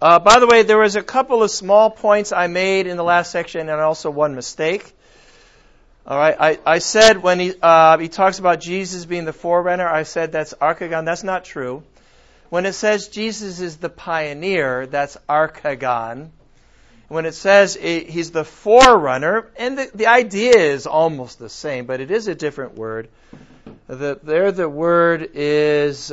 By the way, there was a couple of small points I made in the last section and also one mistake. All right, I said when he talks about Jesus being the forerunner, I said that's archegon. That's not true. When it says Jesus is the pioneer, that's archegon. When it says he's the forerunner, and the idea is almost the same, but it is a different word. The word is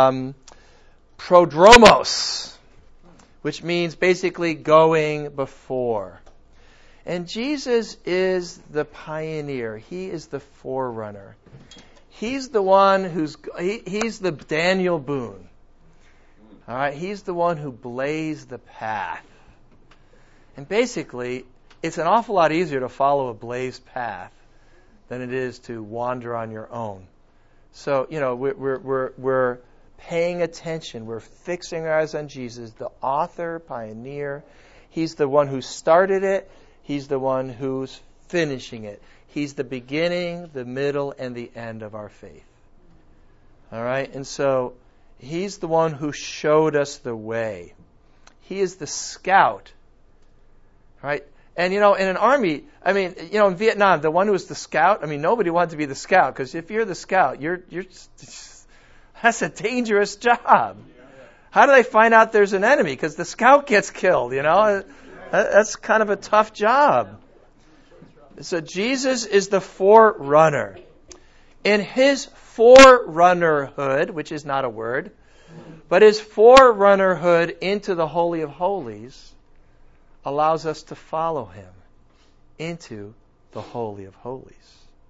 prodromos, which means basically going before. And Jesus is the pioneer. He is the forerunner. He's the one he's the Daniel Boone. All right, he's the one who blazed the path. And basically, it's an awful lot easier to follow a blazed path than it is to wander on your own. So, we're paying attention. We're fixing our eyes on Jesus, the author, pioneer. He's the one who started it. He's the one who's finishing it. He's the beginning, the middle, and the end of our faith. All right? And so, he's the one who showed us the way. He is the scout. Right? And, in an army, in Vietnam, the one who was the scout, nobody wanted to be the scout, because if you're the scout, that's a dangerous job. How do they find out there's an enemy? Because the scout gets killed, That's kind of a tough job. So Jesus is the forerunner. In his forerunnerhood, which is not a word, but his forerunnerhood into the Holy of Holies allows us to follow him into the Holy of Holies.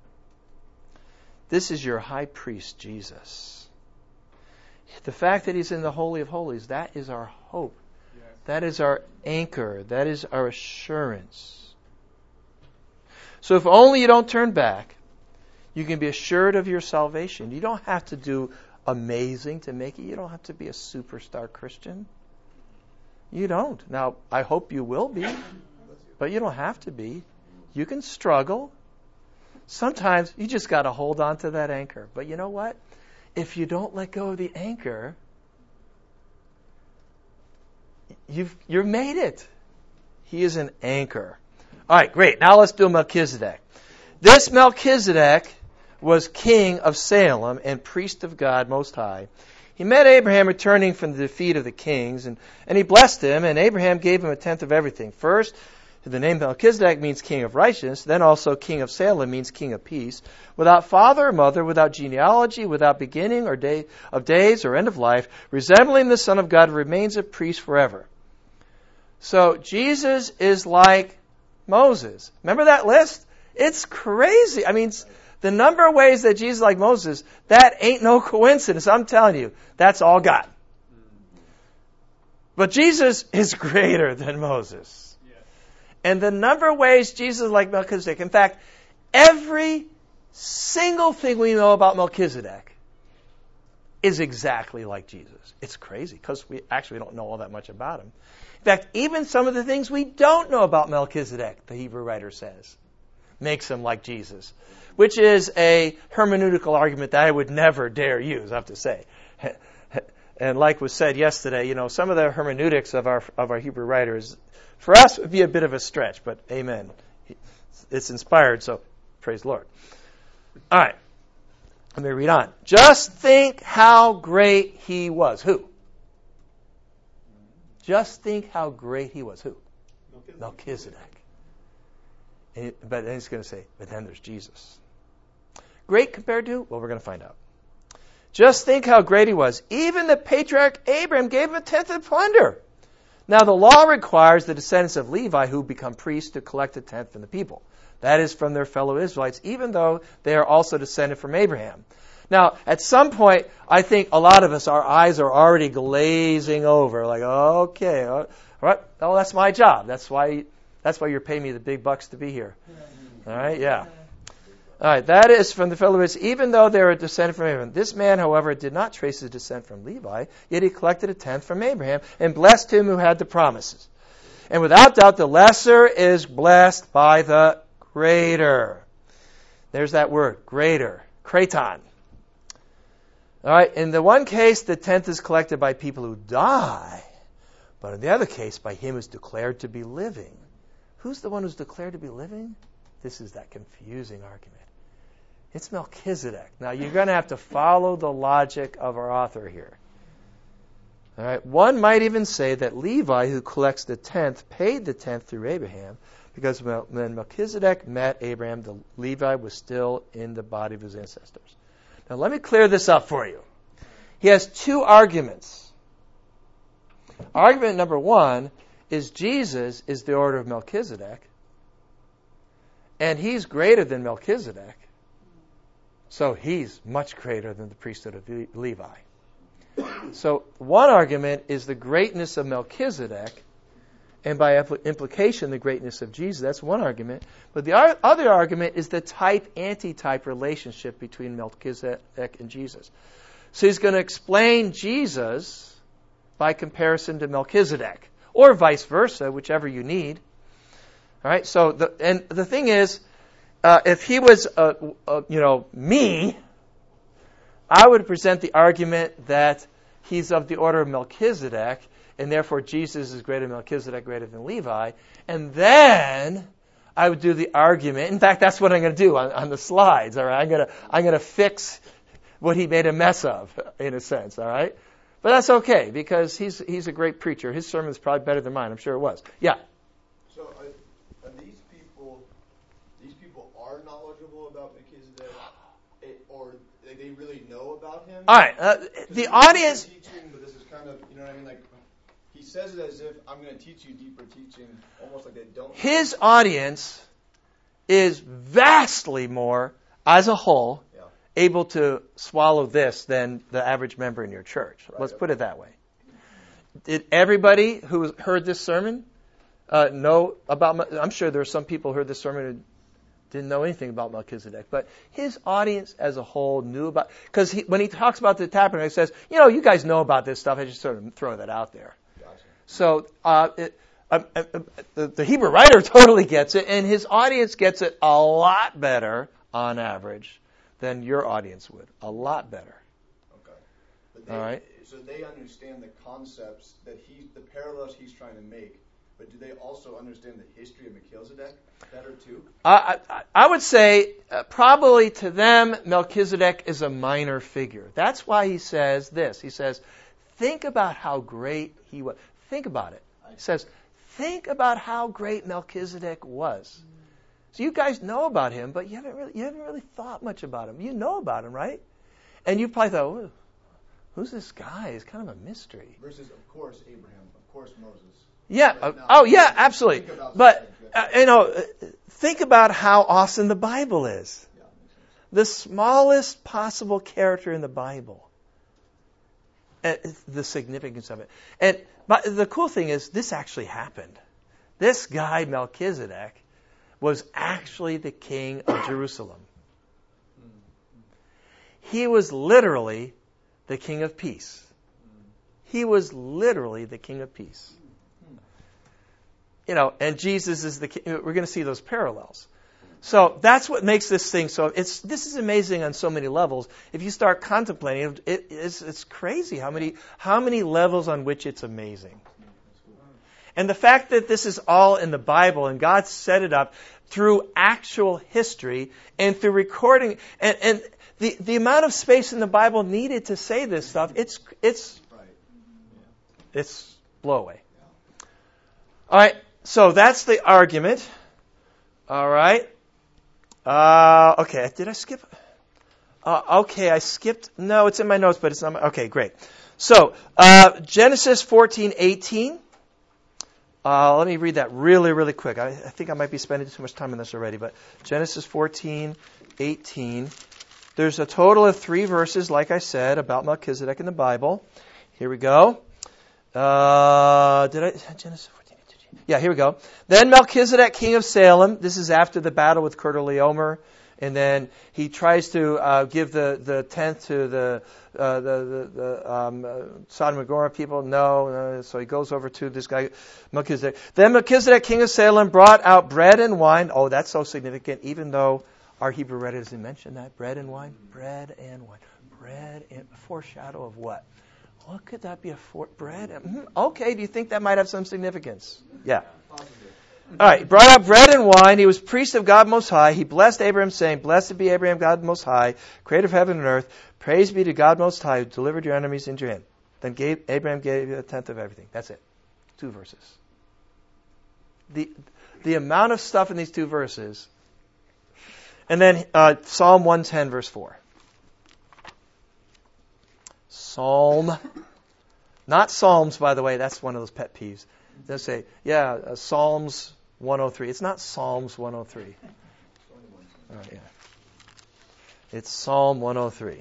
This is your high priest, Jesus. The fact that he's in the Holy of Holies, that is our hope. Yes. That is our anchor. That is our assurance. So if only you don't turn back, you can be assured of your salvation. You don't have to do amazing to make it. You don't have to be a superstar Christian. You don't. Now, I hope you will be, but you don't have to be. You can struggle. Sometimes you just got to hold on to that anchor. But you know what? If you don't let go of the anchor, you've made it. He is an anchor. All right, great. Now let's do Melchizedek. This Melchizedek was king of Salem and priest of God Most High. He met Abraham returning from the defeat of the kings, and he blessed him, and Abraham gave him a tenth of everything. First, the name Melchizedek means king of righteousness, then also king of Salem means king of peace. Without father or mother, without genealogy, without beginning or day of days or end of life, resembling the Son of God, remains a priest forever. So Jesus is like Moses. Remember that list? It's crazy. The number of ways that Jesus is like Moses, that ain't no coincidence. I'm telling you, that's all God. But Jesus is greater than Moses. Yes. And the number of ways Jesus is like Melchizedek, in fact, every single thing we know about Melchizedek is exactly like Jesus. It's crazy because we actually don't know all that much about him. In fact, even some of the things we don't know about Melchizedek, the Hebrew writer says, makes him like Jesus, which is a hermeneutical argument that I would never dare use, I have to say. And like was said yesterday, some of the hermeneutics of our Hebrew writers, for us, would be a bit of a stretch, but amen. It's inspired, so praise the Lord. All right, let me read on. Just think how great he was. Who? Just think how great he was. Who? Melchizedek. But then he's going to say, but then there's Jesus. Great compared to? Well, we're going to find out. Just think how great he was. Even the patriarch Abraham gave him a tenth of plunder. Now the law requires the descendants of Levi who become priests to collect a tenth from the people. That is from their fellow Israelites, even though they are also descended from Abraham. Now, at some point, I think a lot of us, our eyes are already glazing over. Like, okay, all right, oh, that's my job. That's why you're paying me the big bucks to be here. All right, yeah. All right, that is from the fellow Israelites, even though they are descended from Abraham. This man, however, did not trace his descent from Levi, yet he collected a tenth from Abraham and blessed him who had the promises. And without doubt, the lesser is blessed by the greater. There's that word, greater, kraton. All right, in the one case, the tenth is collected by people who die, But in the other case, by him who's declared to be living. Who's the one who's declared to be living? This is that confusing argument. It's Melchizedek. Now, you're going to have to follow the logic of our author here. All right. One might even say that Levi, who collects the tenth, paid the tenth through Abraham, because when Melchizedek met Abraham, the Levi was still in the body of his ancestors. Now, let me clear this up for you. He has two arguments. Argument number one is Jesus is the order of Melchizedek, and he's greater than Melchizedek, so he's much greater than the priesthood of Levi. So one argument is the greatness of Melchizedek, and by implication, the greatness of Jesus. That's one argument. But the other argument is the type-antitype relationship between Melchizedek and Jesus. So he's going to explain Jesus by comparison to Melchizedek, or vice versa, whichever you need. All right. So the thing is, if he was, me, I would present the argument that he's of the order of Melchizedek, and therefore Jesus is greater than Melchizedek, greater than Levi. And then I would do the argument. In fact, that's what I'm going to do on the slides. All right, I'm going to fix what he made a mess of, in a sense. All right, but that's okay because he's a great preacher. His sermon is probably better than mine. I'm sure it was. Yeah. So are these people are knowledgeable about Melchizedek, or they really know about him? All right. The audience. Teaching, but this is kind of, you know what I mean? Like, he says it as if I'm going to teach you deeper teaching, almost like they don't. His audience is vastly more, as a whole, able to swallow this than the average member in your church. Right, Let's put it that way. Did everybody who heard this sermon know about? I'm sure there are some people who heard this sermon who didn't know anything about Melchizedek, but his audience as a whole knew about, because when he talks about the tabernacle, he says, you guys know about this stuff. I just sort of throw that out there. Gotcha. So the Hebrew writer totally gets it, and his audience gets it a lot better on average than your audience would. A lot better. Okay. But all right. So they understand the concepts that the parallels he's trying to make. But do they also understand the history of Melchizedek better too? I would say probably to them, Melchizedek is a minor figure. That's why he says this. He says, think about how great he was. Think about it. He says, think about how great Melchizedek was. So you guys know about him, but you haven't really thought much about him. You know about him, right? And you probably thought, who's this guy? He's kind of a mystery. Versus, of course, Abraham. Of course, Moses. Yeah. Yeah, absolutely. But, think about how awesome the Bible is. The smallest possible character in the Bible. The significance of it. But the cool thing is, this actually happened. This guy, Melchizedek, was actually the king of Jerusalem. He was literally the king of peace. He was literally the king of peace. And Jesus is the king. We're going to see those parallels. So that's what makes this thing so. This is amazing on so many levels. If you start contemplating, it's crazy how many levels on which it's amazing. And the fact that this is all in the Bible and God set it up through actual history and through recording, and the amount of space in the Bible needed to say this stuff, it's blow away. All right. So that's the argument. All right. Okay. Did I skip? Okay, I skipped. No, it's in my notes, but it's not. Okay, great. So Genesis 14:18. Let me read that really, really quick. I think I might be spending too much time on this already, but Genesis 14:18. There's a total of 3 verses, like I said, about Melchizedek in the Bible. Here we go. Genesis 14:18. Yeah, here we go. Then Melchizedek, king of Salem. This is after the battle with Chedorlaomer. And then he tries to give the tenth to the Sodom and Gomorrah people. No, so he goes over to this guy, Melchizedek. Then Melchizedek, king of Salem, brought out bread and wine. Oh, that's so significant, even though our Hebrew writer doesn't mention that. Bread and wine. Bread and wine. Bread and foreshadow of what? What could that be? Bread? Okay, do you think that might have some significance? Yeah. All right, he brought up bread and wine. He was priest of God Most High. He blessed Abraham, saying, Blessed be Abraham, God Most High, creator of heaven and earth. Praise be to God Most High, who delivered your enemies into your hand. Then Abraham gave you a tenth of everything. That's it. 2 verses. The amount of stuff in these 2 verses. And then Psalm 110, verse 4. Not Psalms, by the way. That's one of those pet peeves. They'll say, Psalms 103. It's not Psalms 103. Yeah. It's Psalm 103.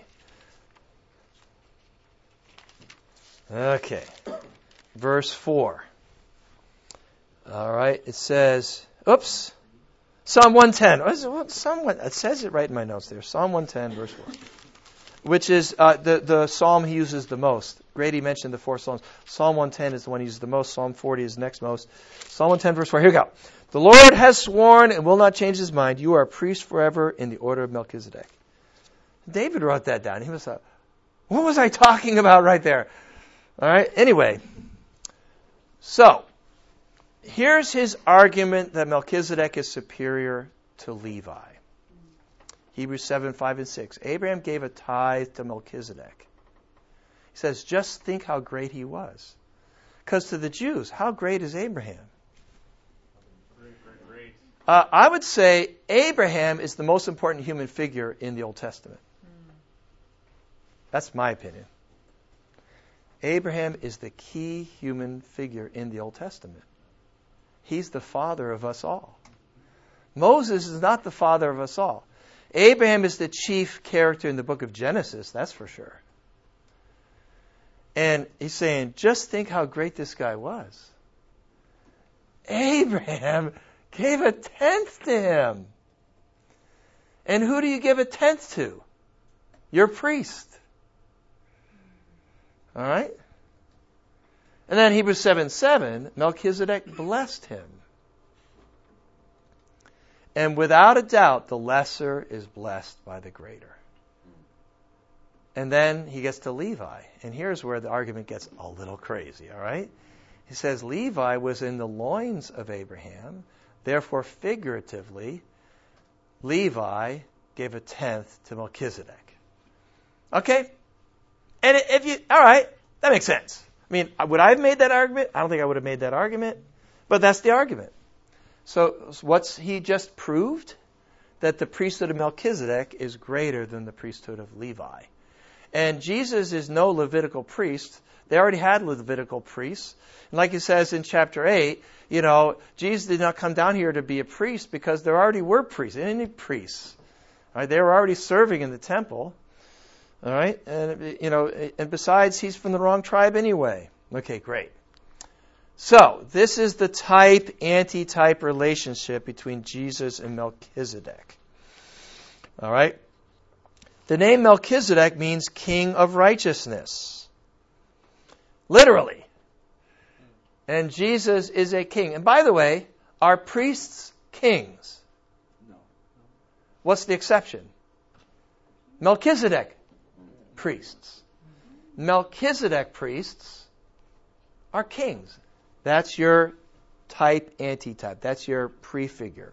Okay. Verse 4. All right. It says, Psalm 110. It says it right in my notes there. Psalm 110, verse 4. Which is the psalm he uses the most. Grady mentioned the 4 psalms. Psalm 110 is the one he uses the most. Psalm 40 is next most. Psalm 110, verse 4. Here we go. The Lord has sworn and will not change his mind. You are a priest forever in the order of Melchizedek. David wrote that down. He was like, what was I talking about right there? All right. Anyway. So, here's his argument that Melchizedek is superior to Levi. Hebrews 7, 5, and 6. Abraham gave a tithe to Melchizedek. He says, just think how great he was. Because to the Jews, how great is Abraham? Great. I would say Abraham is the most important human figure in the Old Testament. That's my opinion. Abraham is the key human figure in the Old Testament. He's the father of us all. Moses is not the father of us all. Abraham is the chief character in the book of Genesis, that's for sure. And he's saying, just think how great this guy was. Abraham gave a tenth to him. And who do you give a tenth to? Your priest. All right? And then Hebrews 7:7, Melchizedek blessed him. And without a doubt, the lesser is blessed by the greater. And then he gets to Levi. And here's where the argument gets a little crazy, all right? He says Levi was in the loins of Abraham. Therefore, figuratively, Levi gave a tenth to Melchizedek. Okay? And all right, that makes sense. I mean, would I have made that argument? I don't think I would have made that argument. But that's the argument. So what's he just proved? That the priesthood of Melchizedek is greater than the priesthood of Levi. And Jesus is no Levitical priest. They already had Levitical priests. And like he says in chapter 8, Jesus did not come down here to be a priest because there already were priests. They didn't need priests. All right, they were already serving in the temple. All right, and besides, he's from the wrong tribe anyway. Okay, great. So, this is the type-antitype relationship between Jesus and Melchizedek. All right? The name Melchizedek means king of righteousness. Literally. And Jesus is a king. And by the way, are priests kings? No. What's the exception? Melchizedek priests. Melchizedek priests are kings. That's your type-antitype. That's your prefigure.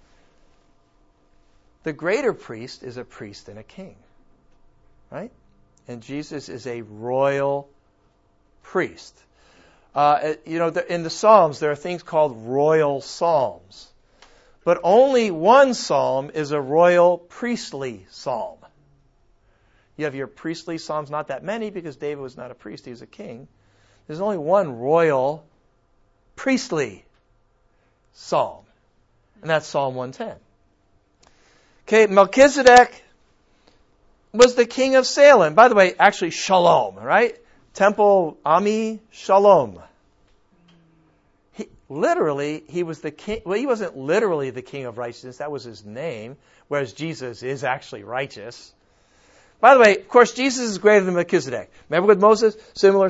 The greater priest is a priest and a king. Right? And Jesus is a royal priest. In the Psalms, there are things called royal psalms. But only one psalm is a royal priestly psalm. You have your priestly psalms, not that many, because David was not a priest, he was a king. There's only one royal priestly psalm, and that's Psalm 110. Okay, Melchizedek was the king of Salem. By the way, actually Shalom, right? Temple Ami Shalom. He was the king. Well, he wasn't literally the king of righteousness. That was his name, whereas Jesus is actually righteous. By the way, of course, Jesus is greater than Melchizedek. Remember with Moses? Similar.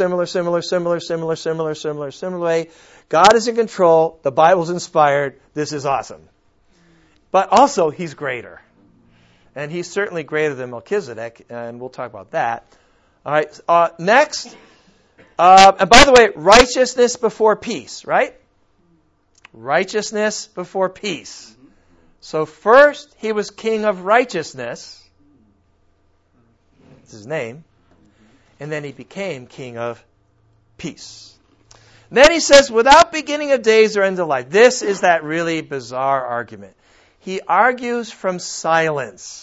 God is in control. The Bible's inspired. This is awesome. But also, he's greater. And he's certainly greater than Melchizedek, and we'll talk about that. All right. Next. And by the way, righteousness before peace, right? Righteousness before peace. So first, he was king of righteousness. That's his name. And then he became king of peace. Then he says, without beginning of days or end of life. This is that really bizarre argument. He argues from silence.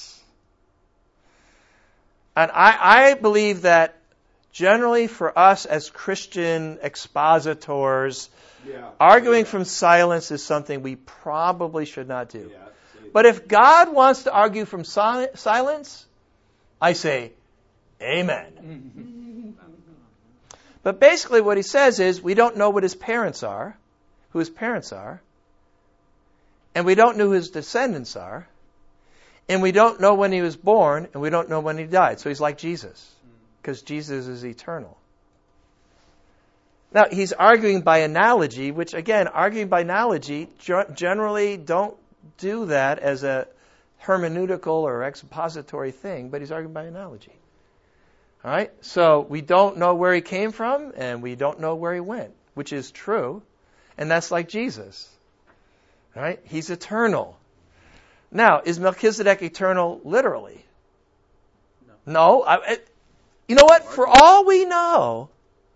And I believe that generally for us as Christian expositors, arguing from silence is something we probably should not do. But if God wants to argue from silence, I say, amen. But basically what he says is, we don't know what his parents are, who his parents are, and we don't know who his descendants are, and we don't know when he was born, and we don't know when he died. So he's like Jesus, because Jesus is eternal. Now, he's arguing by analogy, which, again, arguing by analogy, generally don't do that as a hermeneutical or expository thing, but he's arguing by analogy. All right? So we don't know where he came from, and we don't know where he went, which is true, and that's like Jesus. All right? He's eternal. Now, is Melchizedek eternal literally? No. You know what? For all we know,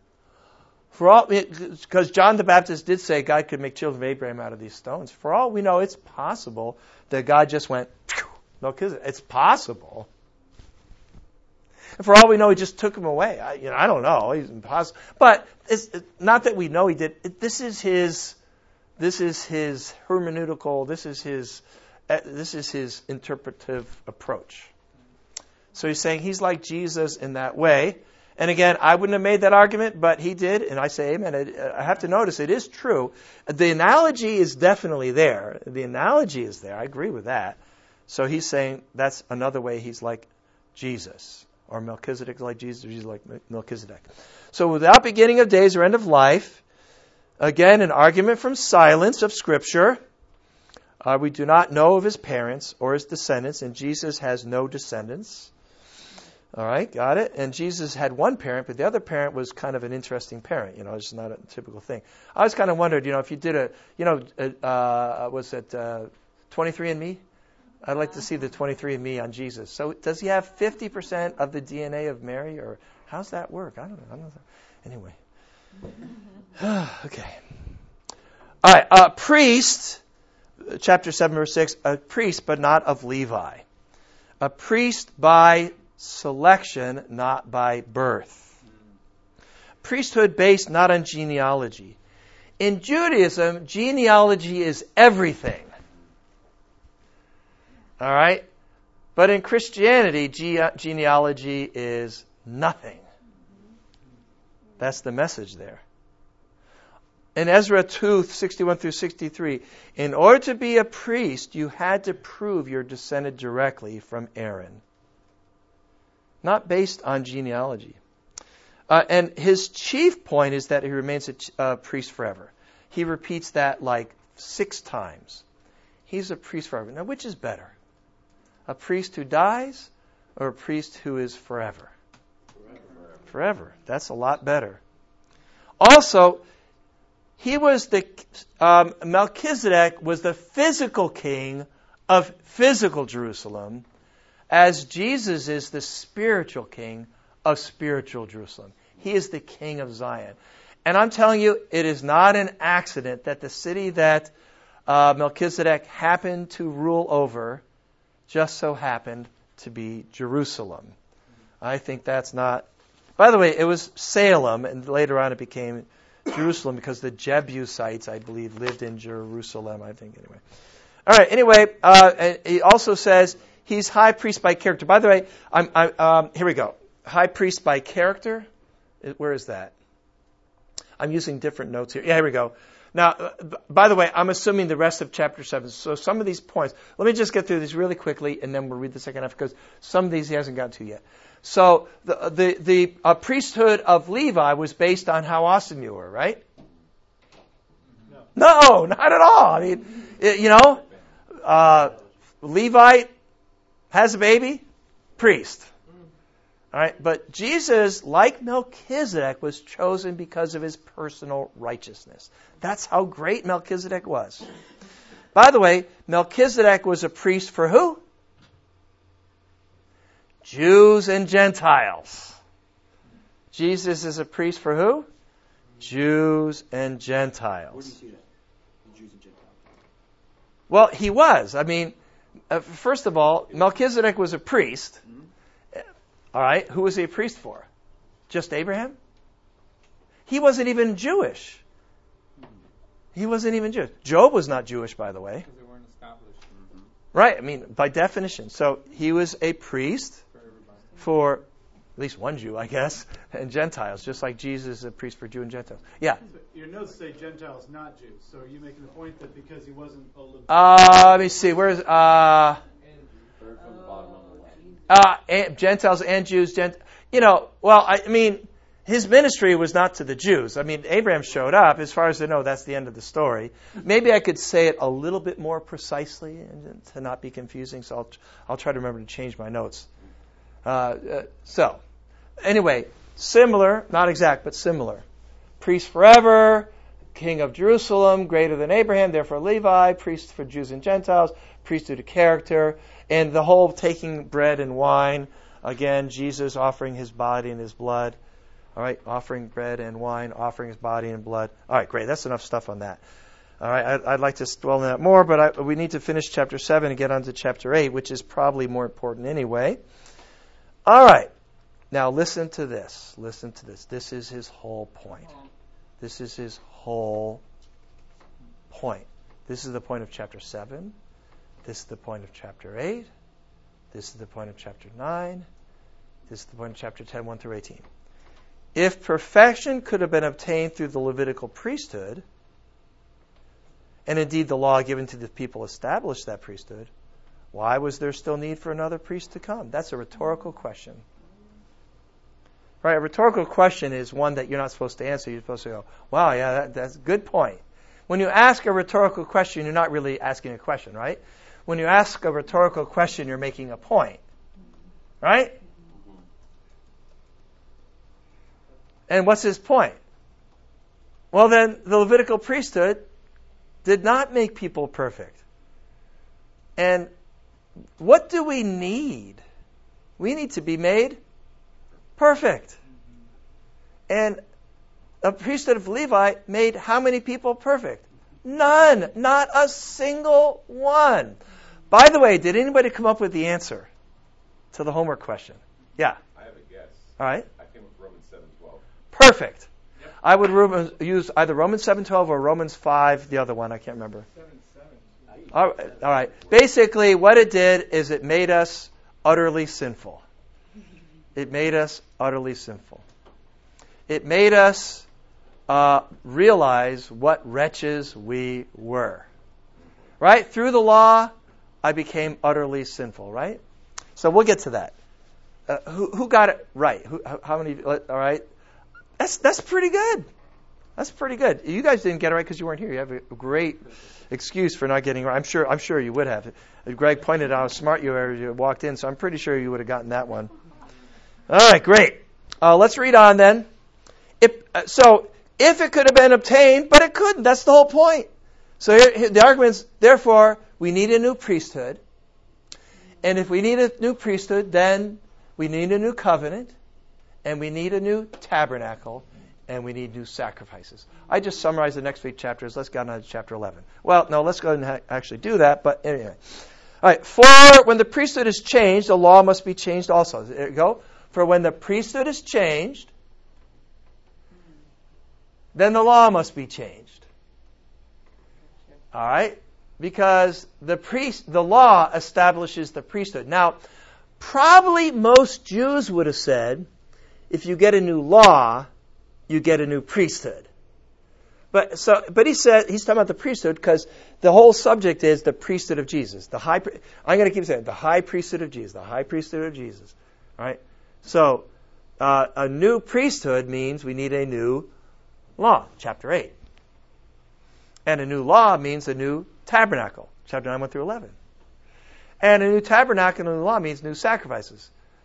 because John the Baptist did say God could make children of Abraham out of these stones. For all we know, it's possible that God just went, Melchizedek. It's possible. And for all we know, he just took him away. I don't know. He's impossible. But it's not that we know he did. This is his hermeneutical. This is his interpretive approach. So he's saying he's like Jesus in that way. And again, I wouldn't have made that argument, but he did, and I say amen. I have to notice it is true. The analogy is definitely there. The analogy is there. I agree with that. So he's saying that's another way he's like Jesus. Or Melchizedek is like Jesus, or Jesus like Melchizedek. So without beginning of days or end of life, again, an argument from silence of Scripture. We do not know of his parents or his descendants, and Jesus has no descendants. All right, got it? And Jesus had one parent, but the other parent was kind of an interesting parent. It's not a typical thing. I always kind of wondered, if you did was it 23andMe? I'd like to see the 23andMe on Jesus. So does he have 50% of the DNA of Mary, or how's that work? I don't know. Anyway. Okay. All right, priest, chapter 7, verse 6, a priest, but not of Levi. A priest by selection, not by birth. Priesthood based not on genealogy. In Judaism, genealogy is everything. All right? But in Christianity, genealogy is nothing. That's the message there. In Ezra 2, 61 through 63, in order to be a priest, you had to prove you're descended directly from Aaron. Not based on genealogy. And his chief point is that he remains a priest forever. He repeats that like 6 times. He's a priest forever. Now, which is better? A priest who dies or a priest who is forever? Forever. That's a lot better. Also, he was Melchizedek was the physical king of physical Jerusalem, as Jesus is the spiritual king of spiritual Jerusalem. He is the king of Zion. And I'm telling you, it is not an accident that the city that Melchizedek happened to rule over just so happened to be Jerusalem. I think that's not... By the way, it was Salem, and later on it became Jerusalem because the Jebusites, I believe, lived in Jerusalem, I think, anyway. All right, anyway, he also says he's high priest by character. By the way, here we go. High priest by character. Where is that? I'm using different notes here. Yeah, here we go. Now, by the way, I'm assuming the rest of chapter 7. So some of these points, let me just get through these really quickly, and then we'll read the second half, because some of these he hasn't gotten to yet. So the priesthood of Levi was based on how awesome you were, right? No, not at all. I mean, Levite has a baby, priest. All right, but Jesus, like Melchizedek, was chosen because of his personal righteousness. That's how great Melchizedek was. By the way, Melchizedek was a priest for who? Jews and Gentiles. Jesus is a priest for who? Jews and Gentiles. Where do you see that? The Jews and Gentiles. Well, he was. I mean, first of all, Melchizedek was a priest. All right, who was he a priest for? Just Abraham? He wasn't even Jewish. He wasn't even Jewish. Job was not Jewish, by the way. Because they weren't established. Right, I mean, by definition. So he was a priest for at least one Jew, I guess, and Gentiles, just like Jesus is a priest for Jew and Gentiles. Yeah. Your notes say Gentiles, not Jews. So are you making the point that because he wasn't a Levite? Let me see. Where's Third from the bottom of the list. Gentiles and Jews? I mean, his ministry was not to the Jews. I mean, Abraham showed up. As far as I know, that's the end of the story. Maybe I could say it a little bit more precisely and to not be confusing. So I'll try to remember to change my notes. So, anyway, similar, not exact, but similar. Priest forever, king of Jerusalem, greater than Abraham, therefore Levi, priest for Jews and Gentiles, priest due to character, and the whole taking bread and wine. Again, Jesus offering his body and his blood. All right, offering bread and wine, offering his body and blood. All right, great. That's enough stuff on that. All right, I'd like to dwell on that more, but we need to finish chapter 7 and get on to chapter 8, which is probably more important anyway. All right. Now listen to this. Listen to this. This is his whole point. This is his whole point. This is the point of chapter 7. This is the point of chapter 8. This is the point of chapter 9. This is the point of chapter 10, 1 through 18. If perfection could have been obtained through the Levitical priesthood, and indeed the law given to the people established that priesthood, why was there still need for another priest to come? That's a rhetorical question. Right? A rhetorical question is one that you're not supposed to answer. You're supposed to go, wow, yeah, that's a good point. When you ask a rhetorical question, you're not really asking a question, right? When you ask a rhetorical question, you're making a point. Right? And what's his point? Well, then, the Levitical priesthood did not make people perfect. And what do we need? We need to be made perfect. And a priesthood of Levi made how many people perfect? None. Not a single one. By the way, did anybody come up with the answer to the homework question? Yeah. I have a guess. All right. I came with Romans 7:12. Perfect. Yep. I would use either Romans 7:12 or Romans 5, the other one. I can't remember. 7:7. All right. Basically, what it did is it made us utterly sinful. It made us utterly sinful. It made us realize what wretches we were. Right? Through the law, I became utterly sinful. Right? So we'll get to that. Who got it right? How many? All right. That's pretty good. That's pretty good. You guys didn't get it right because you weren't here. You have a great excuse for not getting it right. I'm sure you would have. Greg pointed out how smart you were as you walked in, so I'm pretty sure you would have gotten that one. All right, great. Let's read on then. If it could have been obtained, but it couldn't. That's the whole point. So here, the argument is, therefore, we need a new priesthood. And if we need a new priesthood, then we need a new covenant, and we need a new tabernacle, and we need new sacrifices. I just summarized the next 8 chapters. Let's get on to chapter 11. Well, no, let's go ahead and actually do that, but anyway. All right, for when the priesthood is changed, the law must be changed also. There you go. For when the priesthood is changed, then the law must be changed. All right? Because the law establishes the priesthood. Now, probably most Jews would have said, if you get a new law, you get a new priesthood. But he's talking about the priesthood because the whole subject is the priesthood of Jesus. I'm going to keep saying the high priesthood of Jesus. The high priesthood of Jesus. All right? So, a new priesthood means we need a new law, chapter 8. And a new law means a new tabernacle, chapter 9, 1 through 11. And a new tabernacle and a new law means new sacrifices.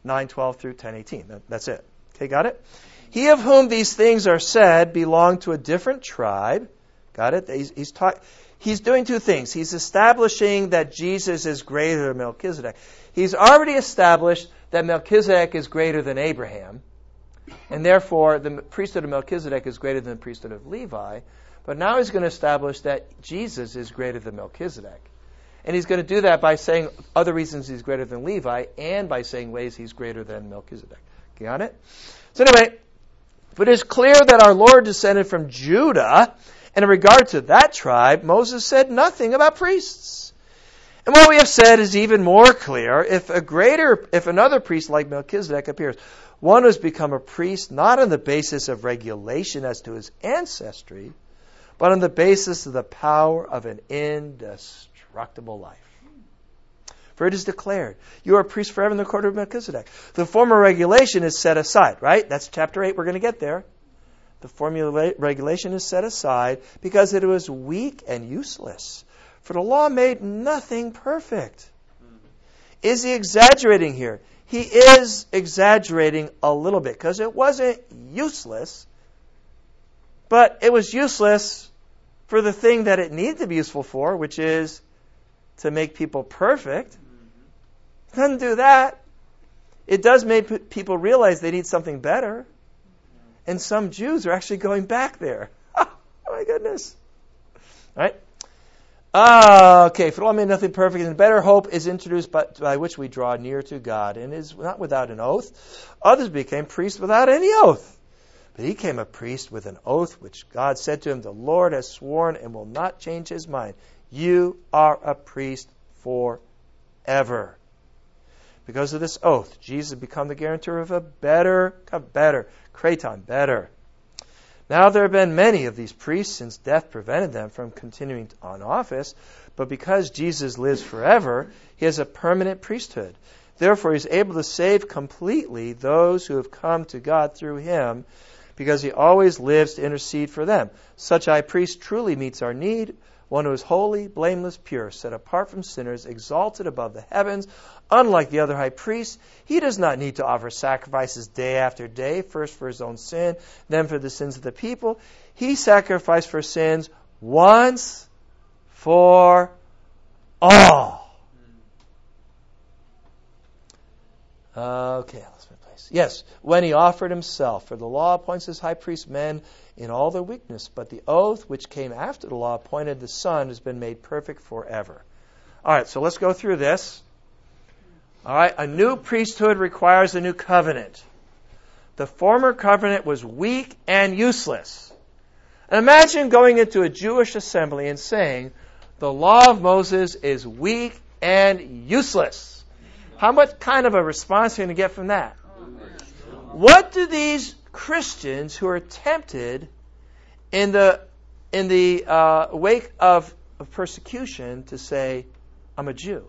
9:12 through 10:18. That's it. Okay, got it? He of whom these things are said belonged to a different tribe. Got it? He's doing two things. He's establishing that Jesus is greater than Melchizedek. He's already established that Melchizedek is greater than Abraham, and therefore the priesthood of Melchizedek is greater than the priesthood of Levi. But now he's going to establish that Jesus is greater than Melchizedek. And he's going to do that by saying other reasons he's greater than Levi and by saying ways he's greater than Melchizedek. Got it? So anyway, but it's clear that our Lord descended from Judah, and in regard to that tribe, Moses said nothing about priests. And what we have said is even more clear. If another priest like Melchizedek appears, one who has become a priest not on the basis of regulation as to his ancestry, but on the basis of the power of an indestructible life. For it is declared, you are a priest forever in the court of Melchizedek. The former regulation is set aside, right? That's chapter 8. We're going to get there. The former regulation is set aside because it was weak and useless. For the law made nothing perfect. Is he exaggerating here? He is exaggerating a little bit because it wasn't useless, but it was useless for the thing that it needed to be useful for, which is to make people perfect. It doesn't do that. It does make people realize they need something better. And some Jews are actually going back there. Oh my goodness. All right. Okay, for the law made nothing perfect, and a better hope is introduced by which we draw near to God, and is not without an oath. Others became priests without any oath. But he became a priest with an oath, which God said to him, the Lord has sworn and will not change his mind. You are a priest forever. Because of this oath, Jesus has become the guarantor of a better, kraton, better. Now there have been many of these priests since death prevented them from continuing on office, but because Jesus lives forever, he has a permanent priesthood. Therefore, he is able to save completely those who have come to God through him, because he always lives to intercede for them. Such high priest truly meets our need, one who is holy, blameless, pure, set apart from sinners, exalted above the heavens. Unlike the other high priests, he does not need to offer sacrifices day after day, first for his own sin, then for the sins of the people. He sacrificed for sins once for all. Okay, let's my place. Yes, when he offered himself, for the law appoints as high priest men in all their weakness, but the oath which came after the law appointed the Son has been made perfect forever. All right, so let's go through this. All right, a new priesthood requires a new covenant. The former covenant was weak and useless. And imagine going into a Jewish assembly and saying, the law of Moses is weak and useless. How much kind of a response are you going to get from that? What do these Christians who are tempted in the wake of persecution to say, I'm a Jew?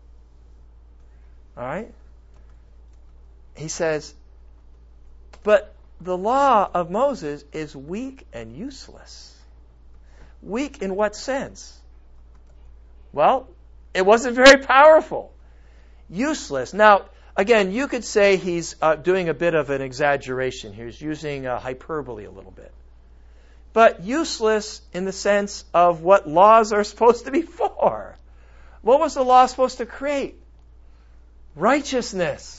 All right? He says, but the law of Moses is weak and useless. Weak in what sense? Well, it wasn't very powerful. Useless. Now, again, you could say he's doing a bit of an exaggeration here. He's using hyperbole a little bit. But useless in the sense of what laws are supposed to be for. What was the law supposed to create? Righteousness.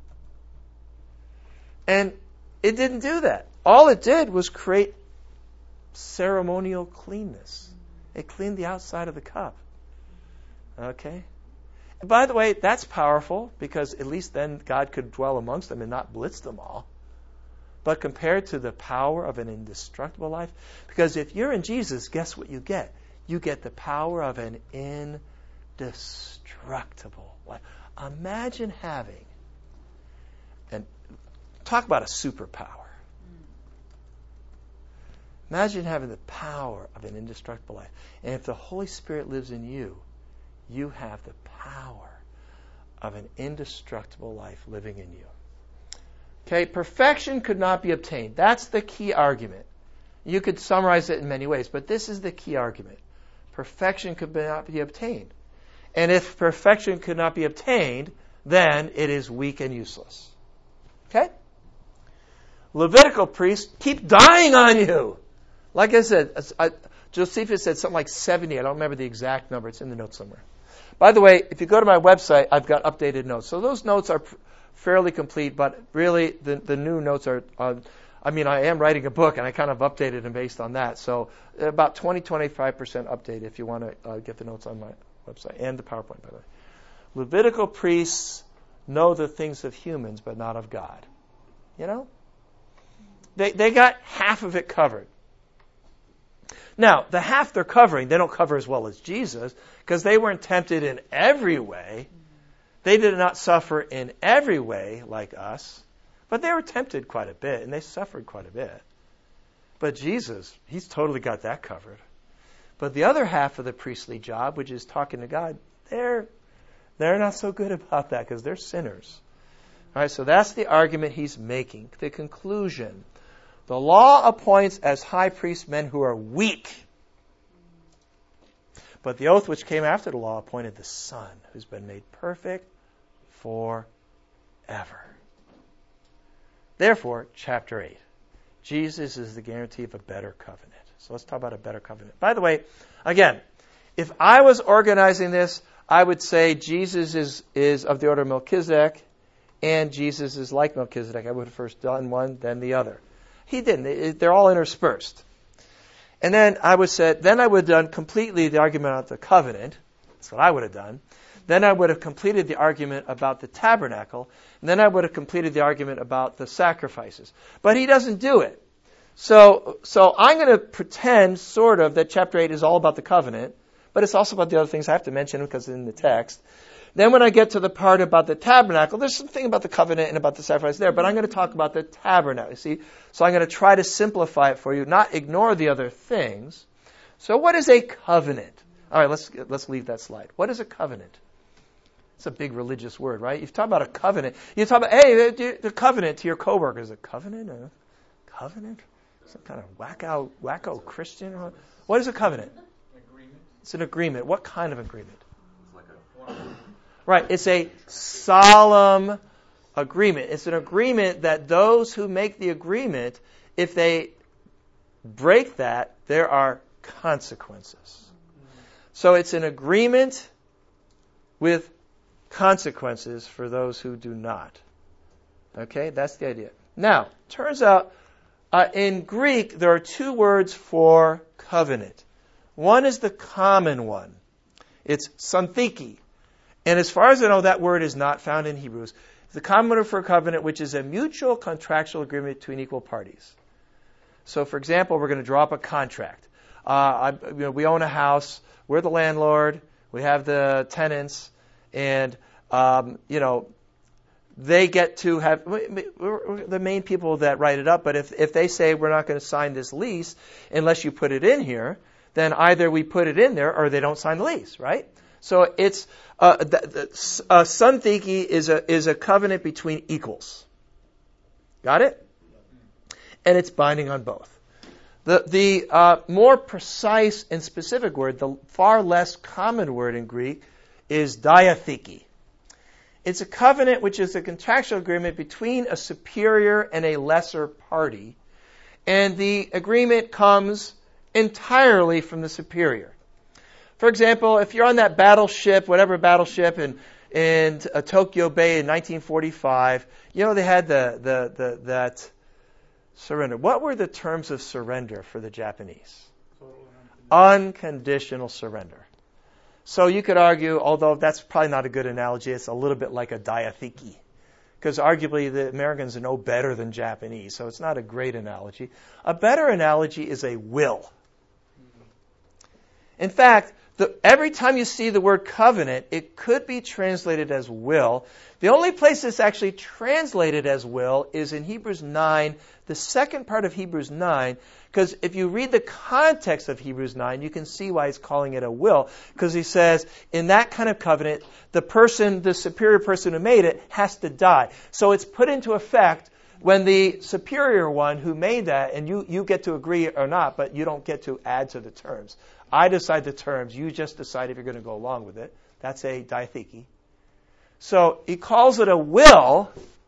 And it didn't do that. All it did was create ceremonial cleanness. It cleaned the outside of the cup. Okay? And by the way, that's powerful because at least then God could dwell amongst them and not blitz them all. But compared to the power of an indestructible life, because if you're in Jesus, guess what you get? You get the power of an indestructible life. Imagine having, and talk about a superpower. Imagine having the power of an indestructible life. And if the Holy Spirit lives in you, you have the power of an indestructible life living in you. Okay, perfection could not be obtained. That's the key argument. You could summarize it in many ways, but this is the key argument. Perfection could not be obtained. And if perfection could not be obtained, then it is weak and useless. Okay? Levitical priests keep dying on you. Like I said, Josephus said something like 70. I don't remember the exact number. It's in the notes somewhere. By the way, if you go to my website, I've got updated notes. So those notes are fairly complete, but really the new notes are, I am writing a book, and I kind of updated them based on that. So about 20-25% update if you want to get the notes on my website, and the PowerPoint, by the way. Levitical priests know the things of humans, but not of God. You know? They got half of it covered. Now, the half they're covering, they don't cover as well as Jesus, because they weren't tempted in every way. They did not suffer in every way like us, but they were tempted quite a bit, and they suffered quite a bit. But Jesus, he's totally got that covered. But the other half of the priestly job, which is talking to God, they're not so good about that because they're sinners. All right, so that's the argument he's making. The conclusion. The law appoints as high priests men who are weak. But the oath which came after the law appointed the Son, who's been made perfect forever. Therefore, chapter 8. Jesus is the guarantee of a better covenant. So let's talk about a better covenant. By the way, again, if I was organizing this, I would say Jesus is of the order of Melchizedek, and Jesus is like Melchizedek. I would have first done one, then the other. He didn't. They're all interspersed. And then I would have done completely the argument about the covenant. That's what I would have done. Then I would have completed the argument about the tabernacle. And then I would have completed the argument about the sacrifices. But he doesn't do it. So I'm going to pretend, sort of, that chapter 8 is all about the covenant. But it's also about the other things I have to mention because it's in the text. Then when I get to the part about the tabernacle, there's something about the covenant and about the sacrifice there, but I'm going to talk about the tabernacle, see? So I'm going to try to simplify it for you, not ignore the other things. So what is a covenant? All right, let's leave that slide. What is a covenant? It's a big religious word, right? You talk about a covenant. You talk about, hey, the covenant to your coworkers. A covenant? A covenant? Some kind of wacko Christian? What is a covenant? An agreement. It's an agreement. What kind of agreement? Right, it's a solemn agreement. It's an agreement that those who make the agreement, if they break that, there are consequences. So it's an agreement with consequences for those who do not. Okay, that's the idea. Now, turns out in Greek there are two words for covenant. One is the common one. It's syntheke. And as far as I know, that word is not found in Hebrews. The common word for covenant, which is a mutual contractual agreement between equal parties. So, for example, we're going to draw up a contract. We own a house. We're the landlord. We have the tenants. And, they get to have, we're the main people that write it up. But if they say we're not going to sign this lease unless you put it in here, then either we put it in there or they don't sign the lease, right? So it's syntheke is a covenant between equals. Got it? And it's binding on both. The more precise and specific word, the far less common word in Greek, is diatheke. It's a covenant which is a contractual agreement between a superior and a lesser party, and the agreement comes entirely from the superior. For example, if you're on that battleship, whatever battleship in Tokyo Bay in 1945, they had that surrender. What were the terms of surrender for the Japanese? Unconditional surrender. So you could argue, although that's probably not a good analogy, it's a little bit like a diatheke. Because arguably the Americans are no better than Japanese, so it's not a great analogy. A better analogy is a will. In fact, every time you see the word covenant, it could be translated as will. The only place it's actually translated as will is in Hebrews 9, the second part of Hebrews 9, because if you read the context of Hebrews 9, you can see why he's calling it a will. Because he says, in that kind of covenant, the superior person who made it has to die. So it's put into effect when the superior one who made that, and you get to agree or not, but you don't get to add to the terms. I decide the terms. You just decide if you're going to go along with it. That's a diatheke. So he calls it a will.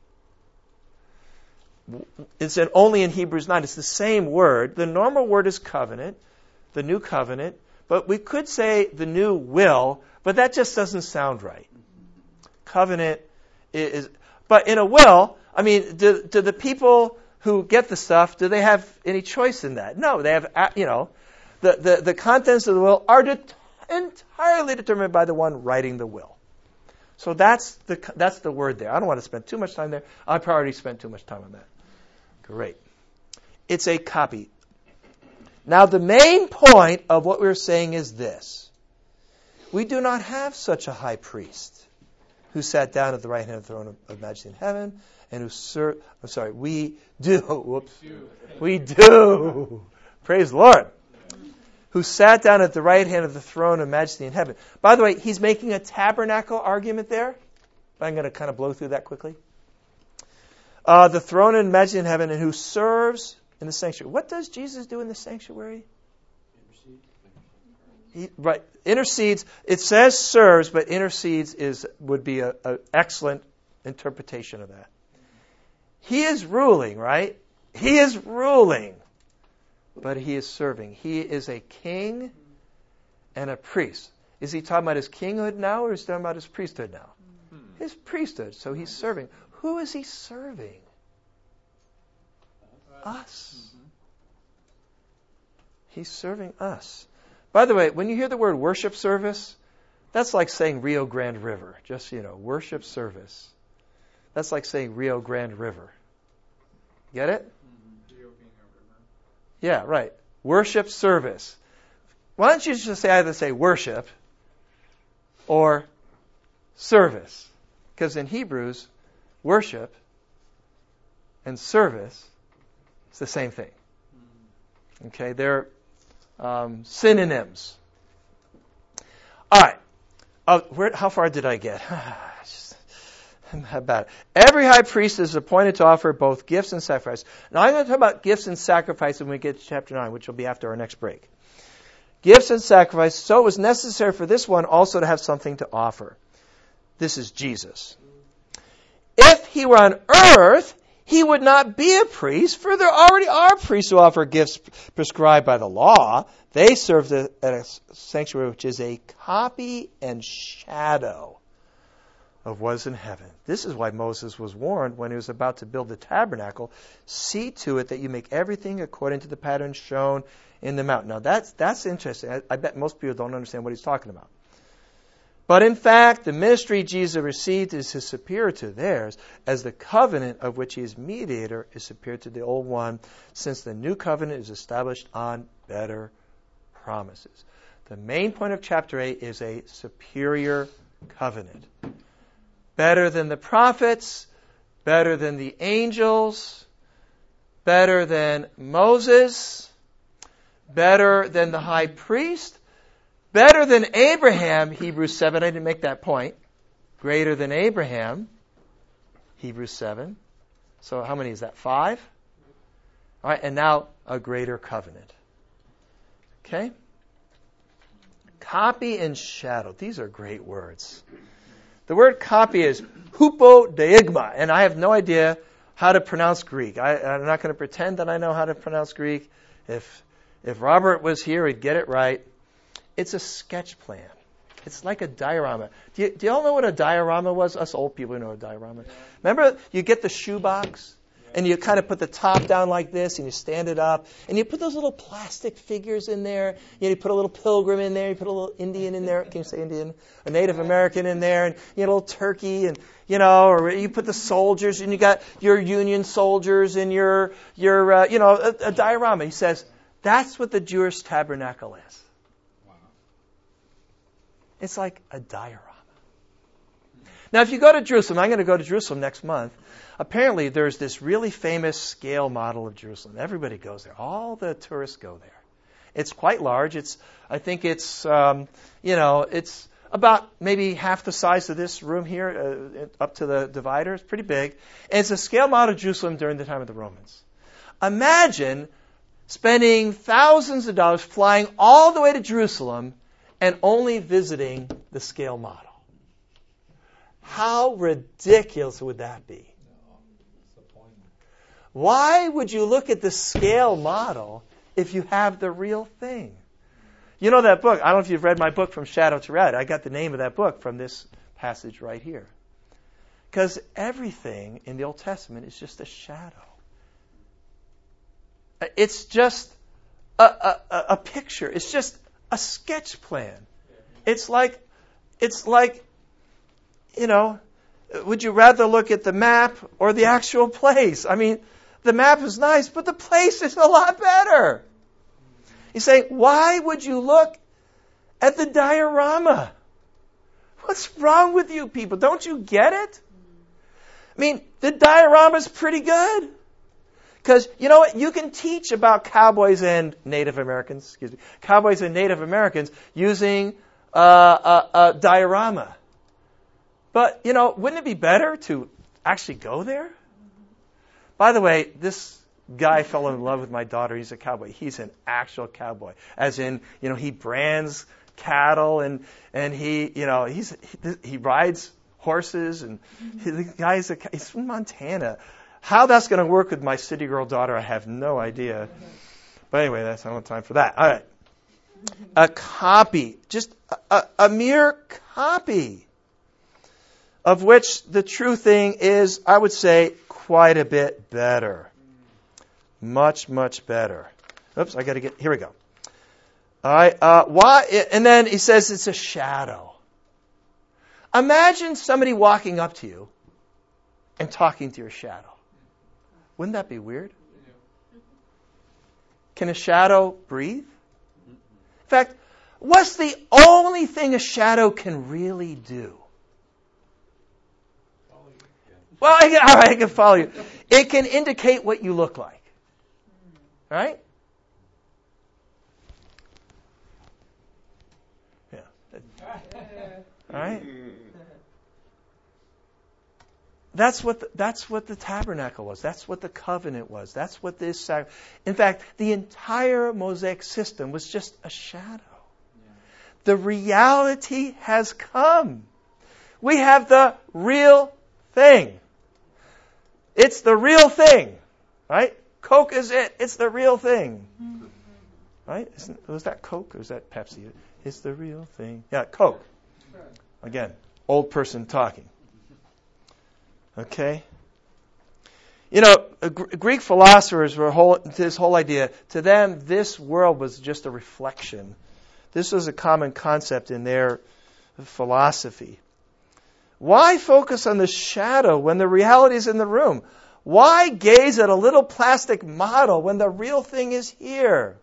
It's only in Hebrews 9. It's the same word. The normal word is covenant, the new covenant. But we could say the new will, but that just doesn't sound right. Covenant is... But in a will, I mean, do the people who get the stuff, do they have any choice in that? No, they have, the contents of the will are entirely determined by the one writing the will. So that's the word there. I don't want to spend too much time there. I've already spent too much time on that. Great. It's a copy. Now the main point of what we're saying is this. We do not have such a high priest who sat down at the right hand of the throne of majesty in heaven, and we do. Whoops. We do. Praise the Lord. Who sat down at the right hand of the throne of majesty in heaven. By the way, he's making a tabernacle argument there. I'm going to kind of blow through that quickly. The throne and majesty in heaven, and who serves in the sanctuary. What does Jesus do in the sanctuary? Intercedes. It says serves, but intercedes would be an excellent interpretation of that. He is ruling, right? He is ruling, but he is serving. He is a king and a priest. Is he talking about his kinghood now, or is he talking about his priesthood now? His priesthood. So he's serving. Who is he serving? Us. He's serving us. By the way, when you hear the word worship service, that's like saying Rio Grande River. Just so you know, worship service. That's like saying Rio Grande River. Get it? Rio being a river. Yeah, right. Worship service. Why don't you just either say worship or service? Because in Hebrews, worship and service is the same thing. Okay, they're synonyms. All right. How far did I get? How bad. Every high priest is appointed to offer both gifts and sacrifice. Now I'm going to talk about gifts and sacrifice when we get to chapter 9, which will be after our next break. Gifts and sacrifice. So it was necessary for this one also to have something to offer. This is Jesus. If he were on earth, he would not be a priest, for there already are priests who offer gifts prescribed by the law. They serve at a sanctuary which is a copy and shadow of what is in heaven. This is why Moses was warned when he was about to build the tabernacle. See to it that you make everything according to the pattern shown in the mountain. Now that's interesting. I bet most people don't understand what he's talking about. But in fact, the ministry Jesus received is his superior to theirs, as the covenant of which he is mediator is superior to the old one, since the new covenant is established on better promises. The main point of chapter 8 is a superior covenant. Better than the prophets, better than the angels, better than Moses, better than the high priest, better than Abraham, Hebrews 7. I didn't make that point. Greater than Abraham, Hebrews 7. So how many is that? 5? All right, and now a greater covenant. Okay? Copy and shadow. These are great words. The word copy is hupodeigma, and I have no idea how to pronounce Greek. I'm not going to pretend that I know how to pronounce Greek. If Robert was here, he'd get it right. It's a sketch plan. It's like a diorama. Do you all know what a diorama was? Us old people know what a diorama is. Remember, you get the shoebox, and you kind of put the top down like this, and you stand it up, and you put those little plastic figures in there. You put a little pilgrim in there. You put a little Indian in there. Can you say Indian? A Native American in there, and a little turkey, and or you put the soldiers, and you got your Union soldiers, and your a diorama. He says that's what the Jewish tabernacle is. It's like a diorama. Now, if you go to Jerusalem, I'm going to go to Jerusalem next month. Apparently, there's this really famous scale model of Jerusalem. Everybody goes there. All the tourists go there. It's quite large. I think it's about maybe half the size of this room here, up to the divider. It's pretty big. And it's a scale model of Jerusalem during the time of the Romans. Imagine spending thousands of dollars flying all the way to Jerusalem and only visiting the scale model. How ridiculous would that be? Why would you look at the scale model if you have the real thing? You know that book, I don't know if you've read my book, From Shadow to Reality. I got the name of that book from this passage right here. Because everything in the Old Testament is just a shadow. It's just a picture. It's just a sketch plan. It's like, you know, would you rather look at the map or the actual place? I mean, the map is nice, but the place is a lot better. You say, why would you look at the diorama? What's wrong with you people? Don't you get it? I mean, the diorama's pretty good. Because, you know what, you can teach about cowboys and Native Americans, using a diorama. But, you know, wouldn't it be better to actually go there? By the way, this guy fell in love with my daughter. He's a cowboy. He's an actual cowboy. As in, you know, he brands cattle and he, you know, he rides horses and the guy's he's from Montana. How that's going to work with my city girl daughter, I have no idea. But anyway, I don't have time for that. All right. A copy, just a mere copy, of which the true thing is, I would say, quite a bit better. Much, much better. Oops, here we go. All right, why? And then he says it's a shadow. Imagine somebody walking up to you and talking to your shadow. Wouldn't that be weird? Can a shadow breathe? In fact, what's the only thing a shadow can really do? Well, all right, I can follow you. It can indicate what you look like. Right? Yeah. All right? That's what the tabernacle was. That's what the covenant was. That's what this. In fact, the entire Mosaic system was just a shadow. Yeah. The reality has come. We have the real thing. It's the real thing, right? Coke is it. It's the real thing, right? Was that Coke or was that Pepsi? It's the real thing. Yeah, Coke. Again, old person talking. Okay? You know, Greek philosophers were this whole idea. To them, this world was just a reflection. This was a common concept in their philosophy. Why focus on the shadow when the reality is in the room? Why gaze at a little plastic model when the real thing is here?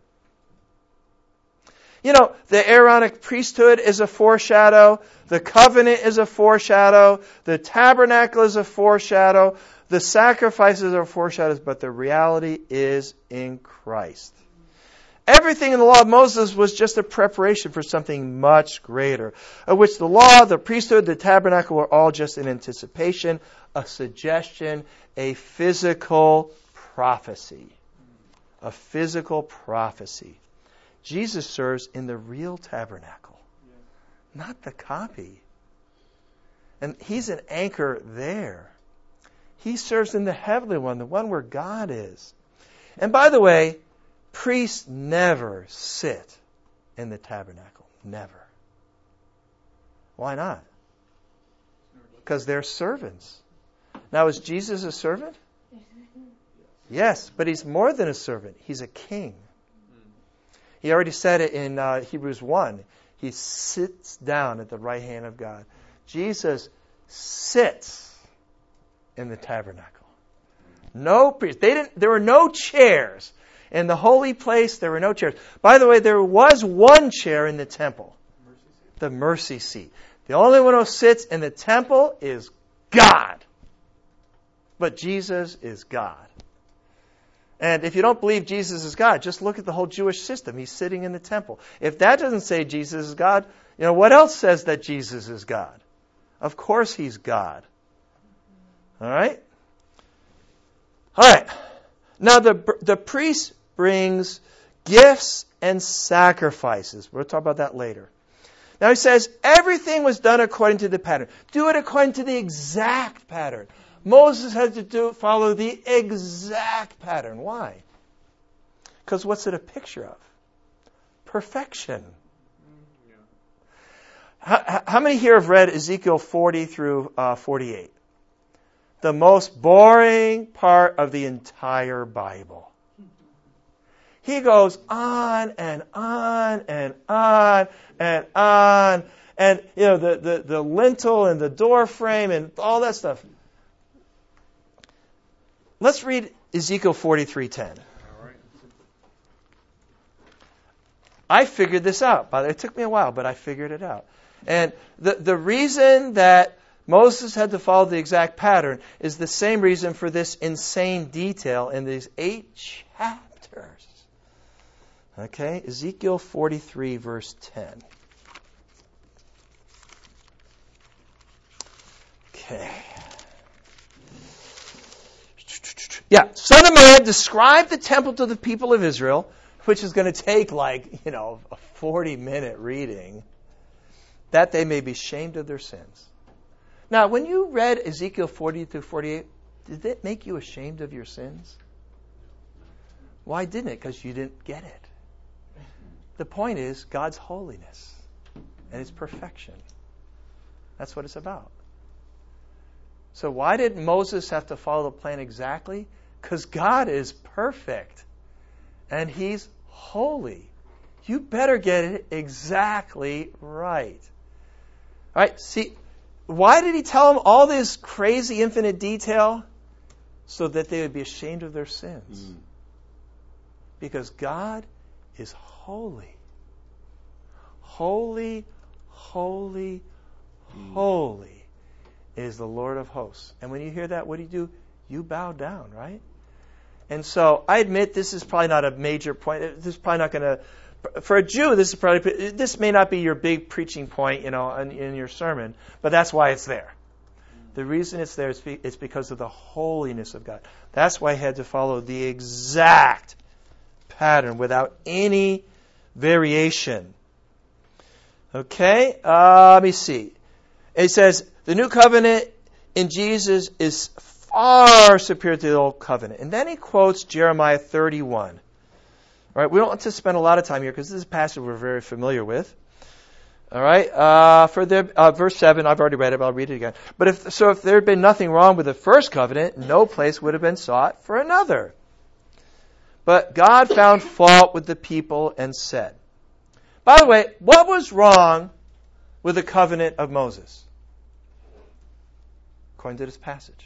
You know, the Aaronic priesthood is a foreshadow. The covenant is a foreshadow. The tabernacle is a foreshadow. The sacrifices are foreshadows, but the reality is in Christ. Everything in the law of Moses was just a preparation for something much greater, of which the law, the priesthood, the tabernacle were all just an anticipation, a suggestion, a physical prophecy. A physical prophecy. Jesus serves in the real tabernacle, not the copy. And he's an anchor there. He serves in the heavenly one, the one where God is. And by the way, priests never sit in the tabernacle. Never. Why not? Because they're servants. Now, is Jesus a servant? Yes, but he's more than a servant. He's a king. He already said it in Hebrews 1. He sits down at the right hand of God. Jesus sits in the tabernacle. No priest. There were no chairs. In the holy place, there were no chairs. By the way, there was one chair in the temple. The mercy seat. The only one who sits in the temple is God. But Jesus is God. And if you don't believe Jesus is God, just look at the whole Jewish system. He's sitting in the temple. If that doesn't say Jesus is God, you know, what else says that Jesus is God? Of course he's God. All right? All right. Now the priest brings gifts and sacrifices. We'll talk about that later. Now he says, everything was done according to the pattern. Do it according to the exact pattern. Moses had to follow the exact pattern. Why? Because what's it a picture of? Perfection. How many here have read Ezekiel 40 through 48? The most boring part of the entire Bible. He goes on and on and on and on. And, the lintel and the door frame and all that stuff. Let's read Ezekiel 43:10. I figured this out. It took me a while, but I figured it out. And the reason that Moses had to follow the exact pattern is the same reason for this insane detail in these 8 chapters. Okay, Ezekiel 43, verse 10. Okay. Yeah, Son of man, describe the temple to the people of Israel, which is going to take a 40-minute reading, that they may be ashamed of their sins. Now, when you read Ezekiel 40 through 48, did it make you ashamed of your sins? Why didn't it? Because you didn't get it. The point is God's holiness and His perfection. That's what it's about. So why did Moses have to follow the plan exactly? Because God is perfect and He's holy. You better get it exactly right. All right, see, why did He tell them all this crazy infinite detail? So that they would be ashamed of their sins. Because God is holy. Holy, holy, holy is the Lord of hosts. And when you hear that, what do? You bow down, right? And so I admit this is probably not a major point. This is probably not going to, for a Jew, this may not be your big preaching point, in your sermon, but that's why it's there. The reason it's there is because of the holiness of God. That's why I had to follow the exact pattern without any variation. Okay, let me see. It says, the new covenant in Jesus is far superior to the old covenant. And then he quotes Jeremiah 31. All right, we don't want to spend a lot of time here because this is a passage we're very familiar with. All right, verse 7, I've already read it, but I'll read it again. But if there had been nothing wrong with the first covenant, no place would have been sought for another. But God found fault with the people and said. By the way, what was wrong with the covenant of Moses? According to this passage.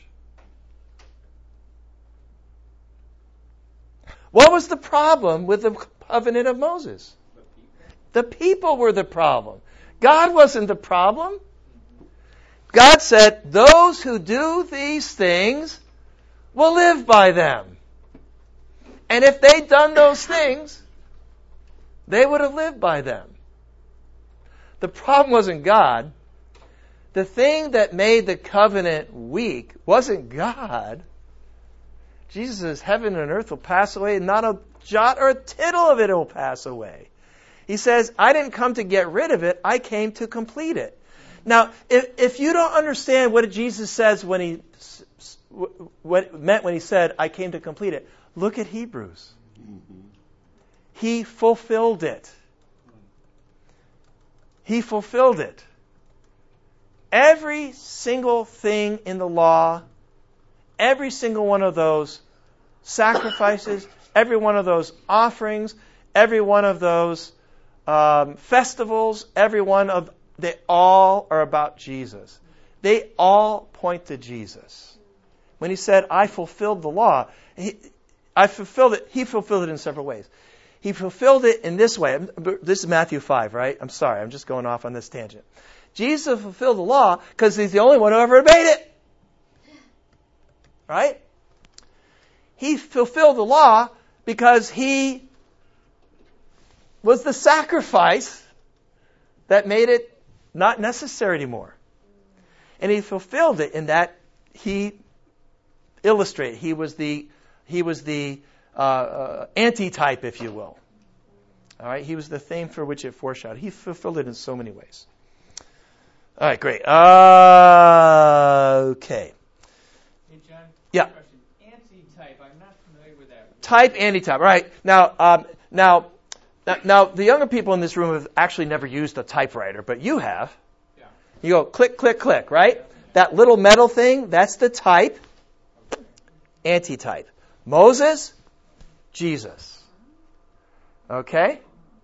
What was the problem with the covenant of Moses? The people were the problem. God wasn't the problem. God said, those who do these things will live by them. And if they'd done those things, they would have lived by them. The problem wasn't God. The thing that made the covenant weak wasn't God. Jesus says, heaven and earth will pass away, and not a jot or a tittle of it will pass away. He says, I didn't come to get rid of it, I came to complete it. Now, if you don't understand what Jesus says what it meant when he said, I came to complete it, look at Hebrews. He fulfilled it. He fulfilled it. Every single thing in the law, every single one of those sacrifices, every one of those offerings, every one of those festivals, they all are about Jesus. They all point to Jesus. When he said, I fulfilled the law, he fulfilled it in several ways. He fulfilled it in this way. This is Matthew 5, right? I'm sorry, I'm just going off on this tangent. Jesus fulfilled the law because he's the only one who ever obeyed it. Right? He fulfilled the law because he was the sacrifice that made it not necessary anymore. And he fulfilled it in that he illustrated. He was the antitype, if you will. All right, he was the thing for which it foreshadowed. He fulfilled it in so many ways. All right, great. Okay. Hey, John. Yeah. Question. Anti-type. I'm not familiar with that. Type, anti-type. Right. Now, the younger people in this room have actually never used a typewriter, but you have. Yeah. You go click, click, click, right? That little metal thing, that's the type. Anti-type. Moses, Jesus. Okay?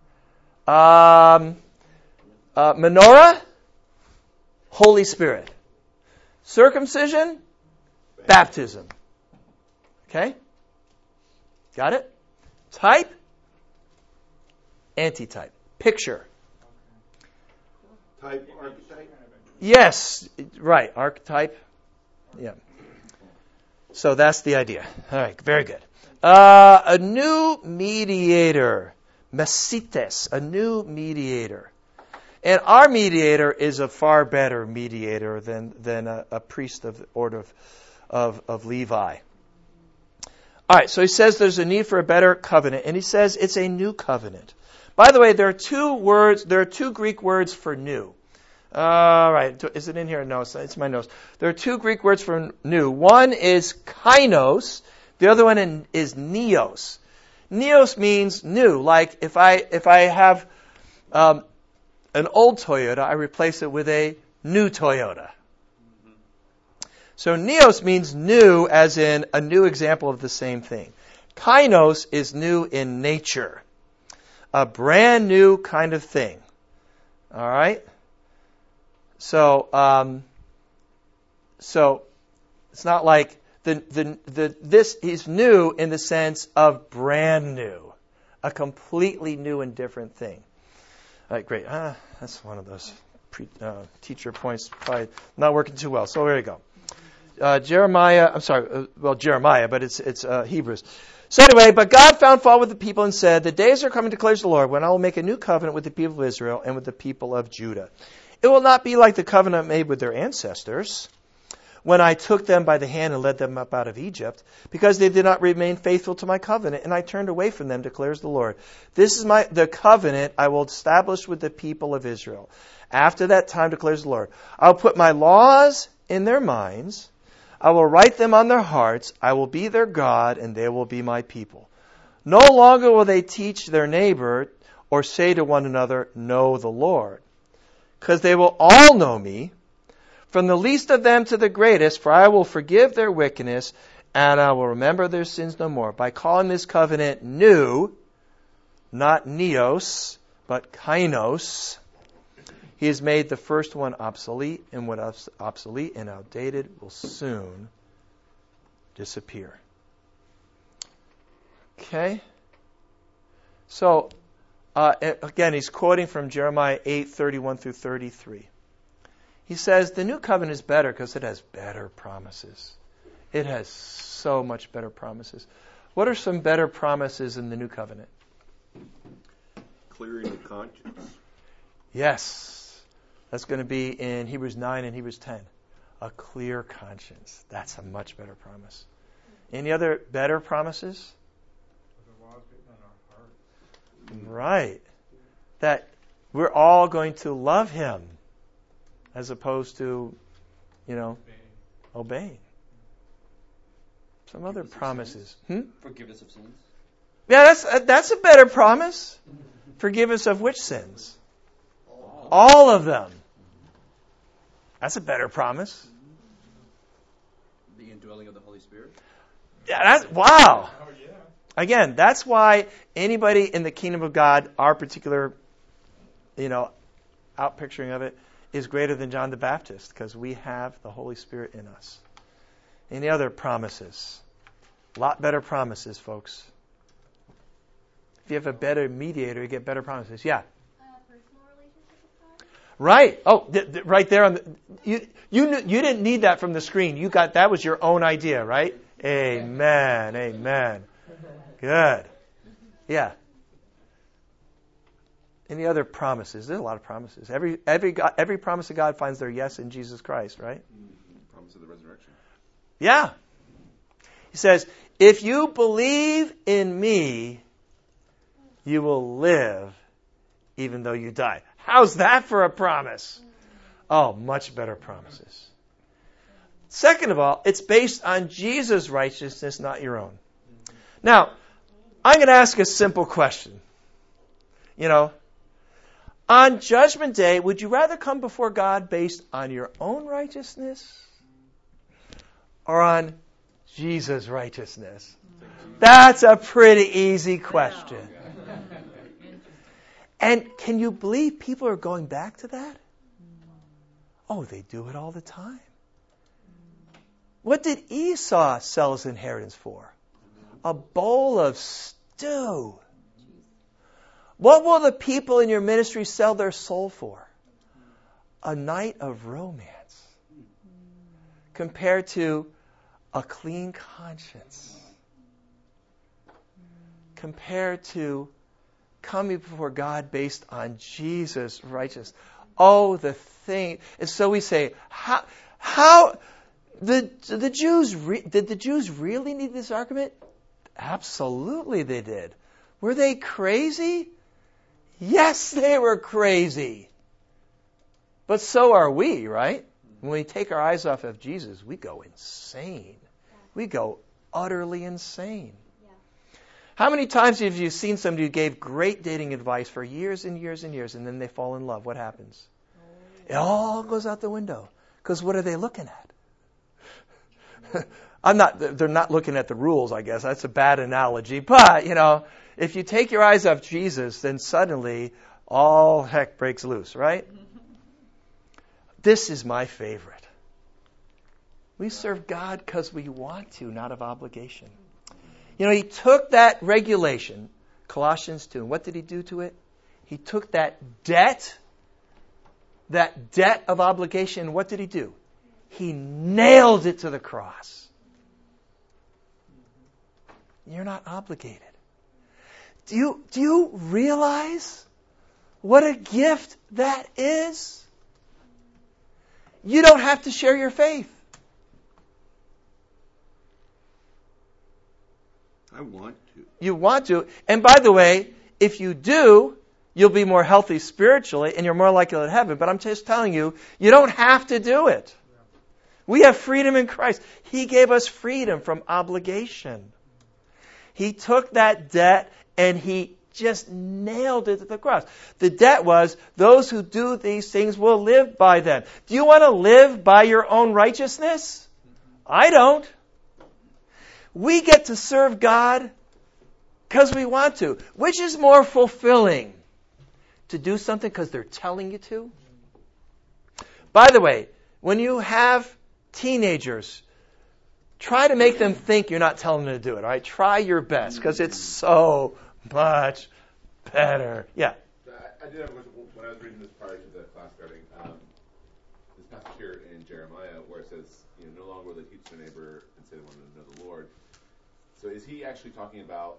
Menorah, Holy Spirit. Circumcision, baptism. Okay? Got it? Type, anti-type. Picture. Type, archetype. Yes, right. Archetype. Yeah. So that's the idea. All right, very good. A new mediator. Mesites, a new mediator. And our mediator is a far better mediator than a priest of the order of Levi. All right, so he says there's a need for a better covenant, and he says it's a new covenant. By the way, there are two Greek words for new. All right, is it in here? No, it's my notes. There are two Greek words for new. One is kainos, the other one is neos. Neos means new. Like if I have an old Toyota, I replace it with a new Toyota. So neos means new, as in a new example of the same thing. Kainos is new in nature. A brand new kind of thing. All right? So it's not like this is new in the sense of brand new, a completely new and different thing. All right, great. That's one of those teacher points, probably not working too well. So there you go. Jeremiah, but it's Hebrews. So anyway, but God found fault with the people and said, "The days are coming, declares the Lord, when I will make a new covenant with the people of Israel and with the people of Judah. It will not be like the covenant made with their ancestors, when I took them by the hand and led them up out of Egypt, because they did not remain faithful to my covenant, and I turned away from them, declares the Lord. This is the covenant I will establish with the people of Israel. After that time, declares the Lord, I will put my laws in their minds, I will write them on their hearts, I will be their God, and they will be my people. No longer will they teach their neighbor or say to one another, know the Lord, because they will all know me, from the least of them to the greatest, for I will forgive their wickedness, and I will remember their sins no more. By calling this covenant new, not neos, but kainos, he has made the first one obsolete, and what is obsolete and outdated will soon disappear. Okay? So, again, he's quoting from Jeremiah 8:31 through 33. He says the new covenant is better because it has better promises. It has so much better promises. What are some better promises in the new covenant? Clearing the conscience. Yes. That's going to be in Hebrews 9 and Hebrews 10. A clear conscience. That's a much better promise. Any other better promises? The laws written on our heart. Right. That we're all going to love Him as opposed to, obeying. Some other promises. Forgiveness of sins. Yeah, that's a better promise. Forgive us of which sins? All of them. That's a better promise. The indwelling of the Holy Spirit. Yeah, wow. Again, that's why anybody in the kingdom of God, our particular, out picturing of it, is greater than John the Baptist, because we have the Holy Spirit in us. Any other promises? A lot better promises, folks. If you have a better mediator, you get better promises. Yeah. Personal relationship with God. Right. Oh, right there on the. You didn't need that from the screen. You got that was your own idea, right? Amen. Amen. Good. Yeah. Any other promises? There's a lot of promises. Every promise of God finds their yes in Jesus Christ, right? Promise of the resurrection. Yeah. He says, if you believe in me, you will live even though you die. How's that for a promise? Oh, much better promises. Second of all, it's based on Jesus' righteousness, not your own. Now, I'm going to ask a simple question. On Judgment Day, would you rather come before God based on your own righteousness or on Jesus' righteousness? That's a pretty easy question. And can you believe people are going back to that? Oh, they do it all the time. What did Esau sell his inheritance for? A bowl of stew. What will the people in your ministry sell their soul for? A night of romance. Compared to a clean conscience. Compared to coming before God based on Jesus' righteousness. Oh, the thing. And so we say, how did the Jews really need this argument? Absolutely they did. Were they crazy? Yes, they were crazy. But so are we, right? When we take our eyes off of Jesus, we go insane. We go utterly insane. How many times have you seen somebody who gave great dating advice for years and years and years, and then they fall in love? What happens? It all goes out the window. Because what are they looking at? They're not looking at the rules, I guess. That's a bad analogy. But, if you take your eyes off Jesus, then suddenly all heck breaks loose, right? This is my favorite. We serve God because we want to, not of obligation. He took that regulation, Colossians 2, and what did he do to it? He took that debt of obligation, and what did he do? He nailed it to the cross. You're not obligated. Do you realize what a gift that is? You don't have to share your faith. I want to. You want to. And by the way, if you do, you'll be more healthy spiritually and you're more likely to heaven. But I'm just telling you, you don't have to do it. We have freedom in Christ. He gave us freedom from obligation. He took that debt and he just nailed it to the cross. The debt was, those who do these things will live by them. Do you want to live by your own righteousness? I don't. We get to serve God because we want to. Which is more fulfilling? To do something because they're telling you to? By the way, when you have teenagers, try to make them think you're not telling them to do it. All right? Try your best because it's so much better. Yeah. I did have a question when I was reading this prior to the class starting. This passage here in Jeremiah where it says, no longer will they teach their neighbor and say they want to know the Lord. So is he actually talking about,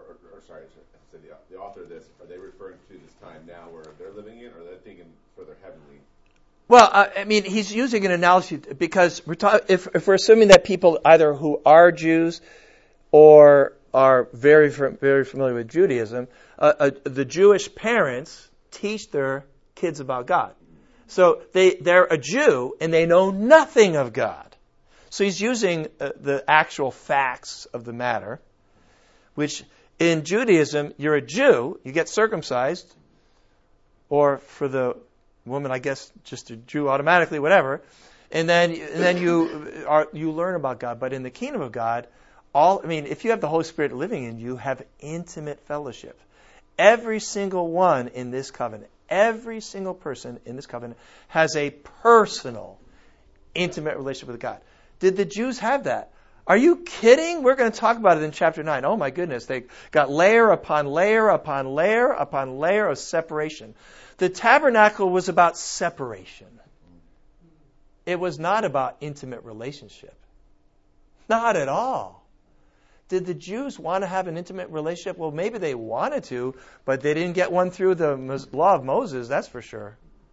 the author of this, are they referring to this time now where they're living in, or are they thinking further heavenly? Well, he's using an analogy because if we're assuming that people either who are Jews or are very, very familiar with Judaism, the Jewish parents teach their kids about God. So they're a Jew and they know nothing of God. So he's using the actual facts of the matter, which in Judaism, you're a Jew, you get circumcised, or for the woman, I guess, just a Jew automatically, whatever, and then you learn about God. But in the kingdom of God, if you have the Holy Spirit living in you, have intimate fellowship. Every single one in this covenant, every single person in this covenant has a personal, intimate relationship with God. Did the Jews have that? Are you kidding? We're going to talk about it in chapter 9. Oh my goodness, they got layer upon layer upon layer upon layer of separation. The tabernacle was about separation. It was not about intimate relationship. Not at all. Did the Jews want to have an intimate relationship? Well, maybe they wanted to, but they didn't get one through the law of Moses, that's for sure.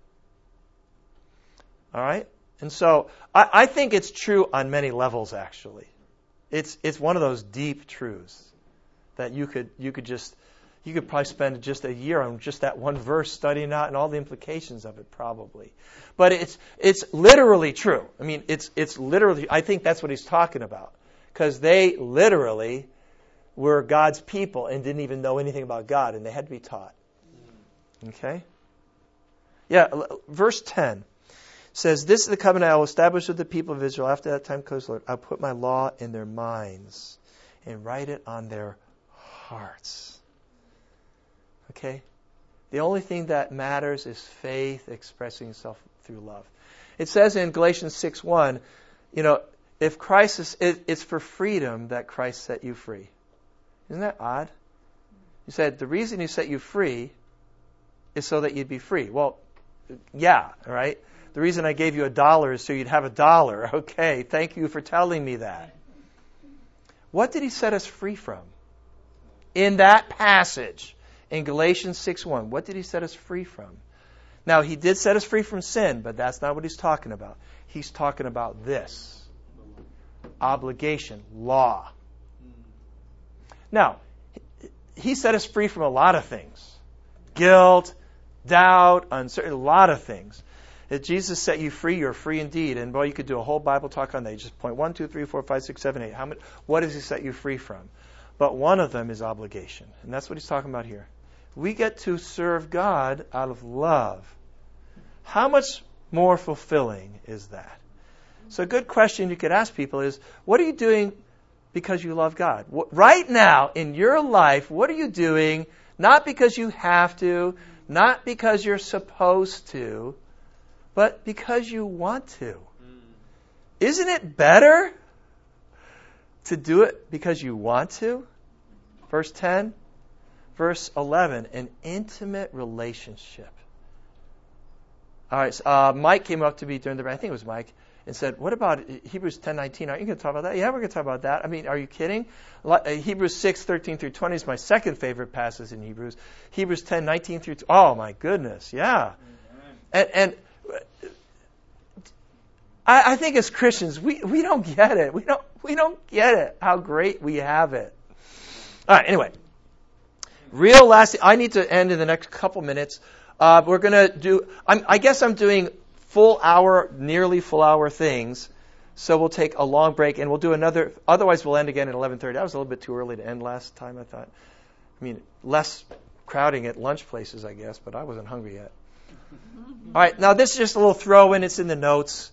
All right? And so I think it's true on many levels, actually. It's one of those deep truths that you could just, You could probably spend just a year on just that one verse studying out and all the implications of it, probably. But it's literally true. I mean, it's literally, I think that's what he's talking about. Because they literally were God's people and didn't even know anything about God, and they had to be taught. Okay? Yeah, verse 10 says, "This is the covenant I will establish with the people of Israel. After that time comes, Lord, I'll put my law in their minds and write it on their hearts." Okay? The only thing that matters is faith expressing itself through love. It says in Galatians 6:1, if Christ is, it's for freedom that Christ set you free. Isn't that odd? He said, the reason he set you free is so that you'd be free. Well, yeah, right? The reason I gave you $1 is so you'd have $1. Okay, thank you for telling me that. What did he set us free from? In that passage, in Galatians 6:1, what did he set us free from? Now, he did set us free from sin, but that's not what he's talking about. He's talking about this. Obligation, law. Now, he set us free from a lot of things. Guilt, doubt, uncertainty, a lot of things. If Jesus set you free, you're free indeed. And boy, you could do a whole Bible talk on that. You just point 1, 2, 3, 4, 5, 6, 7, 8. What does he set you free from? But one of them is obligation. And that's what he's talking about here. We get to serve God out of love. How much more fulfilling is that? So a good question you could ask people is, what are you doing because you love God? Right now, in your life, what are you doing not because you have to, not because you're supposed to, but because you want to? Isn't it better to do it because you want to? Verse 10, verse 11, an intimate relationship. All right, Mike came up to me during the break, I think it was Mike, and said, what about Hebrews 10:19? Aren't you going to talk about that? Yeah, we're going to talk about that. I mean, are you kidding? Hebrews 6:13 through 20 is my second favorite passage in Hebrews. Hebrews 10:19 through 20. Oh, my goodness, yeah. And I think as Christians, we don't get it. We don't get it, how great we have it. All right, anyway. Real lasting, I need to end in the next couple minutes. We're going to do, I guess I'm doing nearly full hour things. So we'll take a long break and we'll do another, otherwise we'll end again at 11:30. That was a little bit too early to end last time, I thought. I mean, less crowding at lunch places, I guess, but I wasn't hungry yet. All right, now this is just a little throw in, it's in the notes.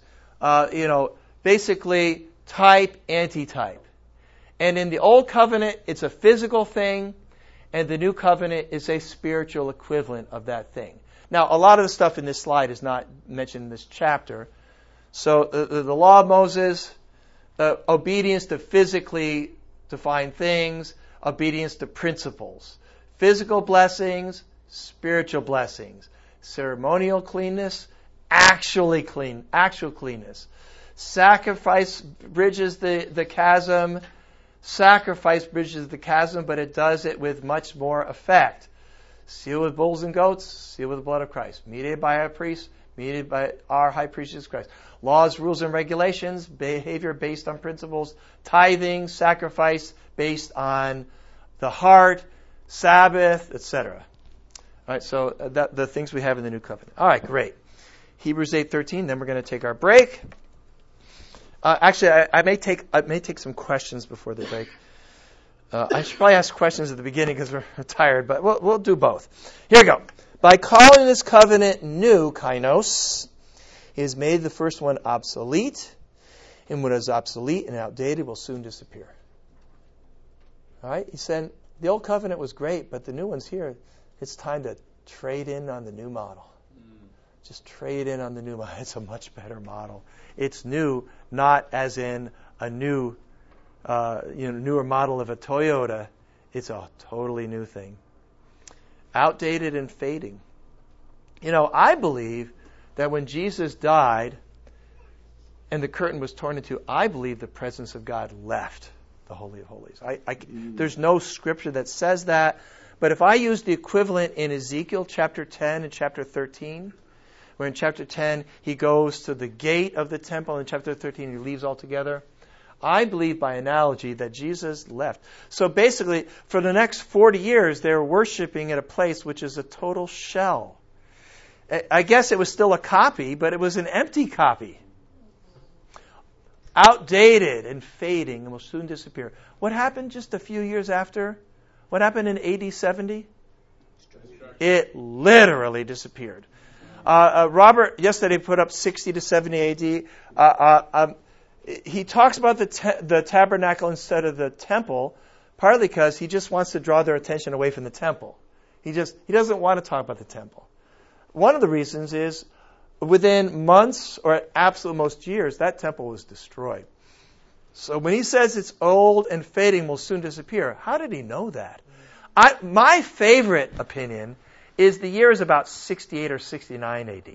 Basically type, antitype. And in the Old Covenant, it's a physical thing, and the New Covenant is a spiritual equivalent of that thing. Now, a lot of the stuff in this slide is not mentioned in this chapter. So the law of Moses, obedience to physically defined things, obedience to principles. Physical blessings, spiritual blessings. Ceremonial cleanness, actual cleanness. Sacrifice bridges the chasm. Sacrifice bridges the chasm, but it does it with much more effect. Sealed with bulls and goats, sealed with the blood of Christ. Mediated by our priest, mediated by our high priest Jesus Christ. Laws, rules, and regulations, behavior based on principles, tithing, sacrifice based on the heart, Sabbath, etc. All right, so the things we have in the New Covenant. All right, great. Hebrews 8:13. Then we're going to take our break. Actually, I may take some questions before the break. I should probably ask questions at the beginning because we're tired, but we'll do both. Here we go. By calling this covenant new, kainos, he has made the first one obsolete, and what is obsolete and outdated will soon disappear. All right? He said the old covenant was great, but the new one's here. It's time to trade in on the new model. Just trade in on the new model. It's a much better model. It's new, not as in a new, newer model of a Toyota. It's a totally new thing. Outdated and fading. I believe that when Jesus died and the curtain was torn in two, I believe the presence of God left the Holy of Holies. There's no scripture that says that, but if I use the equivalent in Ezekiel chapter 10 and chapter 13, where in chapter 10 he goes to the gate of the temple, and in chapter 13 he leaves altogether, I believe by analogy that Jesus left. So basically, for the next 40 years, they were worshiping at a place which is a total shell. I guess it was still a copy, but it was an empty copy. Outdated and fading and will soon disappear. What happened just a few years after? What happened in AD 70? It literally disappeared. Robert yesterday put up 60 to 70 AD. He talks about the tabernacle instead of the temple, partly because he just wants to draw their attention away from the temple. He doesn't want to talk about the temple. One of the reasons is within months or at absolute most years, that temple was destroyed. So when he says it's old and fading, will soon disappear, how did he know that? My favorite opinion is the year is about 68 or 69 AD.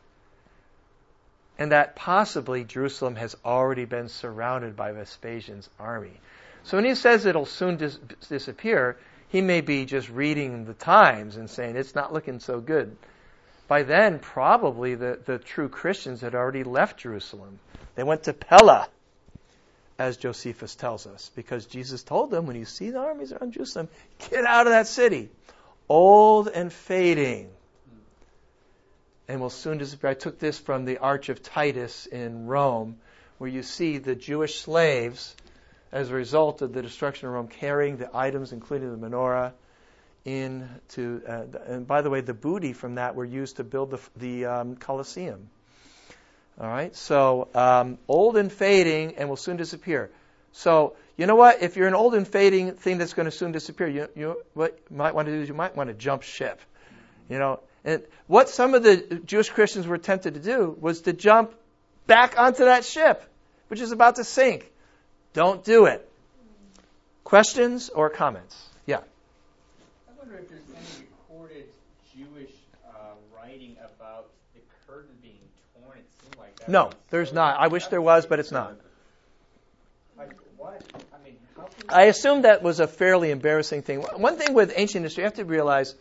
And that possibly Jerusalem has already been surrounded by Vespasian's army. So when he says it'll soon disappear, he may be just reading the times and saying it's not looking so good. By then, probably the true Christians had already left Jerusalem. They went to Pella, as Josephus tells us, because Jesus told them, when you see the armies around Jerusalem, get out of that city. Old and fading, and will soon disappear. I took this from the Arch of Titus in Rome, where you see the Jewish slaves, as a result of the destruction of Rome, carrying the items, including the menorah, into, and by the way, the booty from that were used to build the Colosseum. All right, so old and fading, and will soon disappear. So you know what? If you're an old and fading thing that's going to soon disappear, what you might want to do is you might want to jump ship. And what some of the Jewish Christians were tempted to do was to jump back onto that ship, which is about to sink. Don't do it. Questions or comments? Yeah. I wonder if there's any recorded Jewish writing about the curtain being torn. It seemed like that. No, there's not. I wish there was, but it's not. Like what? I mean, how can I assume that was a fairly embarrassing thing. One thing with ancient history, you have to realize,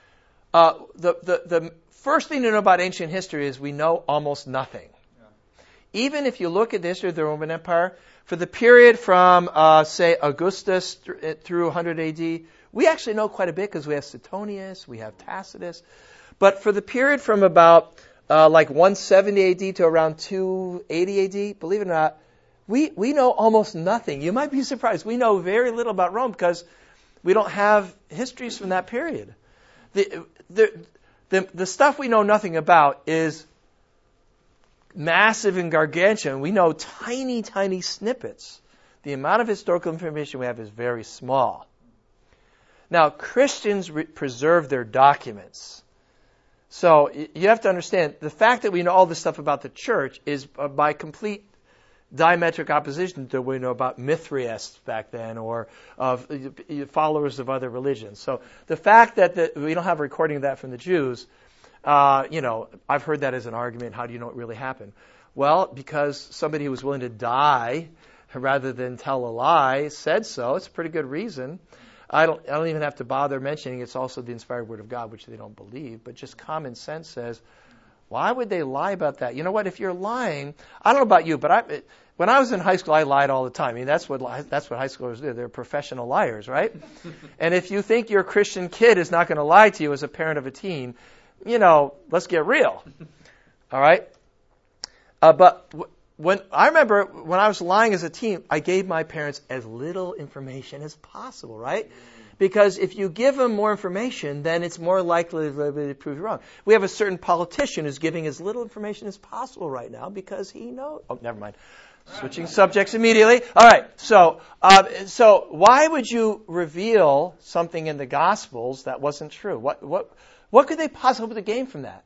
the first thing to know about ancient history is we know almost nothing. Yeah. Even if you look at the history of the Roman Empire, for the period from, say, Augustus through 100 AD, we actually know quite a bit because we have Suetonius, we have Tacitus. But for the period from about like 170 AD to around 280 AD, believe it or not, we know almost nothing. You might be surprised. We know very little about Rome because we don't have histories from that period. The stuff we know nothing about is massive and gargantuan. We know tiny, tiny snippets. The amount of historical information we have is very small. Now, Christians preserve their documents. So you have to understand, the fact that we know all this stuff about the church is by complete diametric opposition to what we know about Mithraists back then or of followers of other religions. So the fact that we don't have a recording of that from the Jews, I've heard that as an argument. How do you know it really happened? Well, because somebody who was willing to die rather than tell a lie said so. It's a pretty good reason. I don't even have to bother mentioning it's also the inspired word of God, which they don't believe. But just common sense says, why would they lie about that? You know what? If you're lying, I don't know about you, but when I was in high school, I lied all the time. I mean, that's what high schoolers do. They're professional liars, right? And if you think your Christian kid is not going to lie to you as a parent of a teen, let's get real. All right? But I remember when I was lying as a teen, I gave my parents as little information as possible, right? Because if you give them more information, then it's more likely to prove you wrong. We have a certain politician who's giving as little information as possible right now because he knows. Oh, never mind. Switching subjects immediately. All right. So why would you reveal something in the Gospels that wasn't true? What could they possibly gain from that?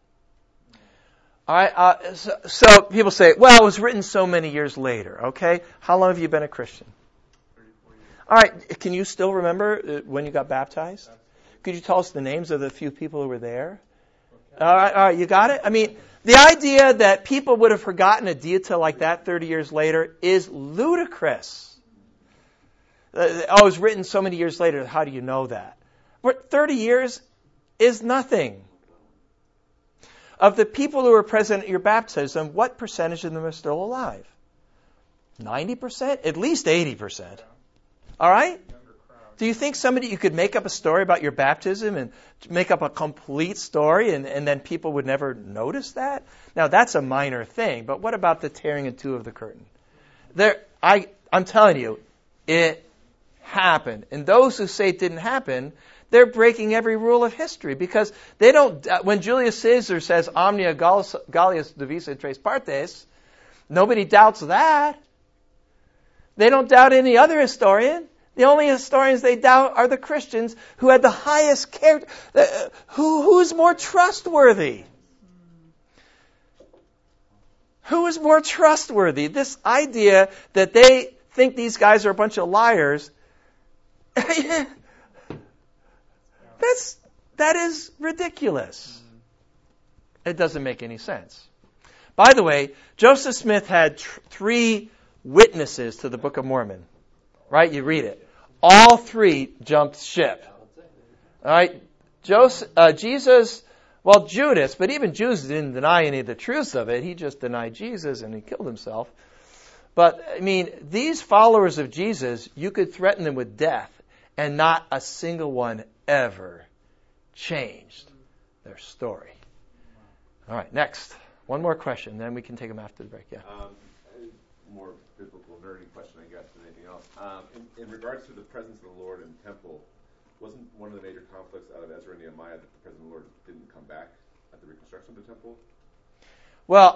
All right. So people say, well, it was written so many years later. Okay. How long have you been a Christian? All right, can you still remember when you got baptized? Could you tell us the names of the few people who were there? All right, you got it? I mean, the idea that people would have forgotten a detail like that 30 years later is ludicrous. It was written so many years later. How do you know that? 30 years is nothing. Of the people who were present at your baptism, what percentage of them are still alive? 90%? At least 80%. All right? Do you think you could make up a story about your baptism and make up a complete story and then people would never notice that? Now, that's a minor thing, but what about the tearing in two of the curtain? I'm telling you, it happened. And those who say it didn't happen, they're breaking every rule of history because they don't, when Julius Caesar says omnia Gallius divisa tres partes, nobody doubts that. They don't doubt any other historian. The only historians they doubt are the Christians who had the highest character. Who's more trustworthy? Who is more trustworthy? This idea that they think these guys are a bunch of liars, that is ridiculous. It doesn't make any sense. By the way, Joseph Smith had 3 witnesses to the Book of Mormon. Right? You read it. All 3 jumped ship. All right? Jesus, well, Judas, but even Judas didn't deny any of the truths of it. He just denied Jesus and he killed himself. But, I mean, these followers of Jesus, you could threaten them with death and not a single one ever changed their story. All right, next. One more question, then we can take them after the break. Yeah. More biblical, nerdy question, I guess, than anything else. In regards to the presence of the Lord in the temple, wasn't one of the major conflicts out of Ezra and Nehemiah that the presence of the Lord didn't come back at the reconstruction of the temple? Well,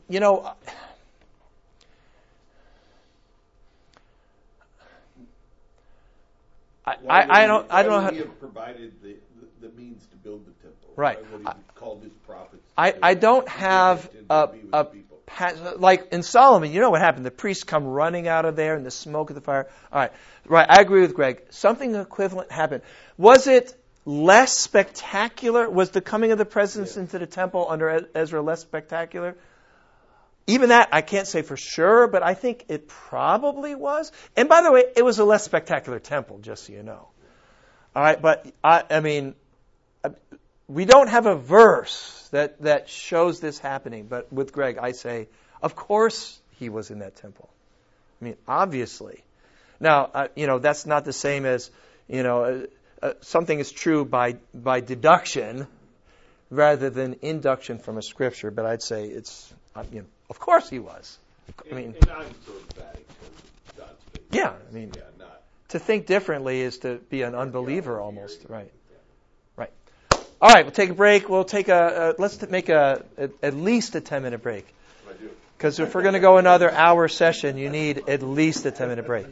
I don't know how. He have provided the means to build the temple. Right. Why would he called his prophets? I don't have like in Solomon, you know what happened? The priests come running out of there and the smoke of the fire. All right. Right. I agree with Greg. Something equivalent happened. Was it less spectacular? Was the coming of the presence into the temple under Ezra less spectacular? Even that, I can't say for sure, but I think it probably was. And by the way, it was a less spectacular temple, just so you know. All right, but I mean, we don't have a verse that shows this happening. But with Greg, I say, of course he was in that temple. I mean, obviously. Now, that's not the same as, something is true by deduction rather than induction from a scripture. But I'd say it's, of course he was. I mean, and I'm so emphatic to God's faith. Yeah, I mean, not. To think differently is to be an unbeliever almost, right? Right. All right, we'll take a break. We'll take let's make at least a 10-minute break. Because if we're going to go another hour session, you need at least a 10-minute break.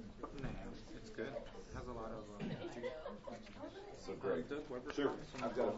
So great. Sure. I've got a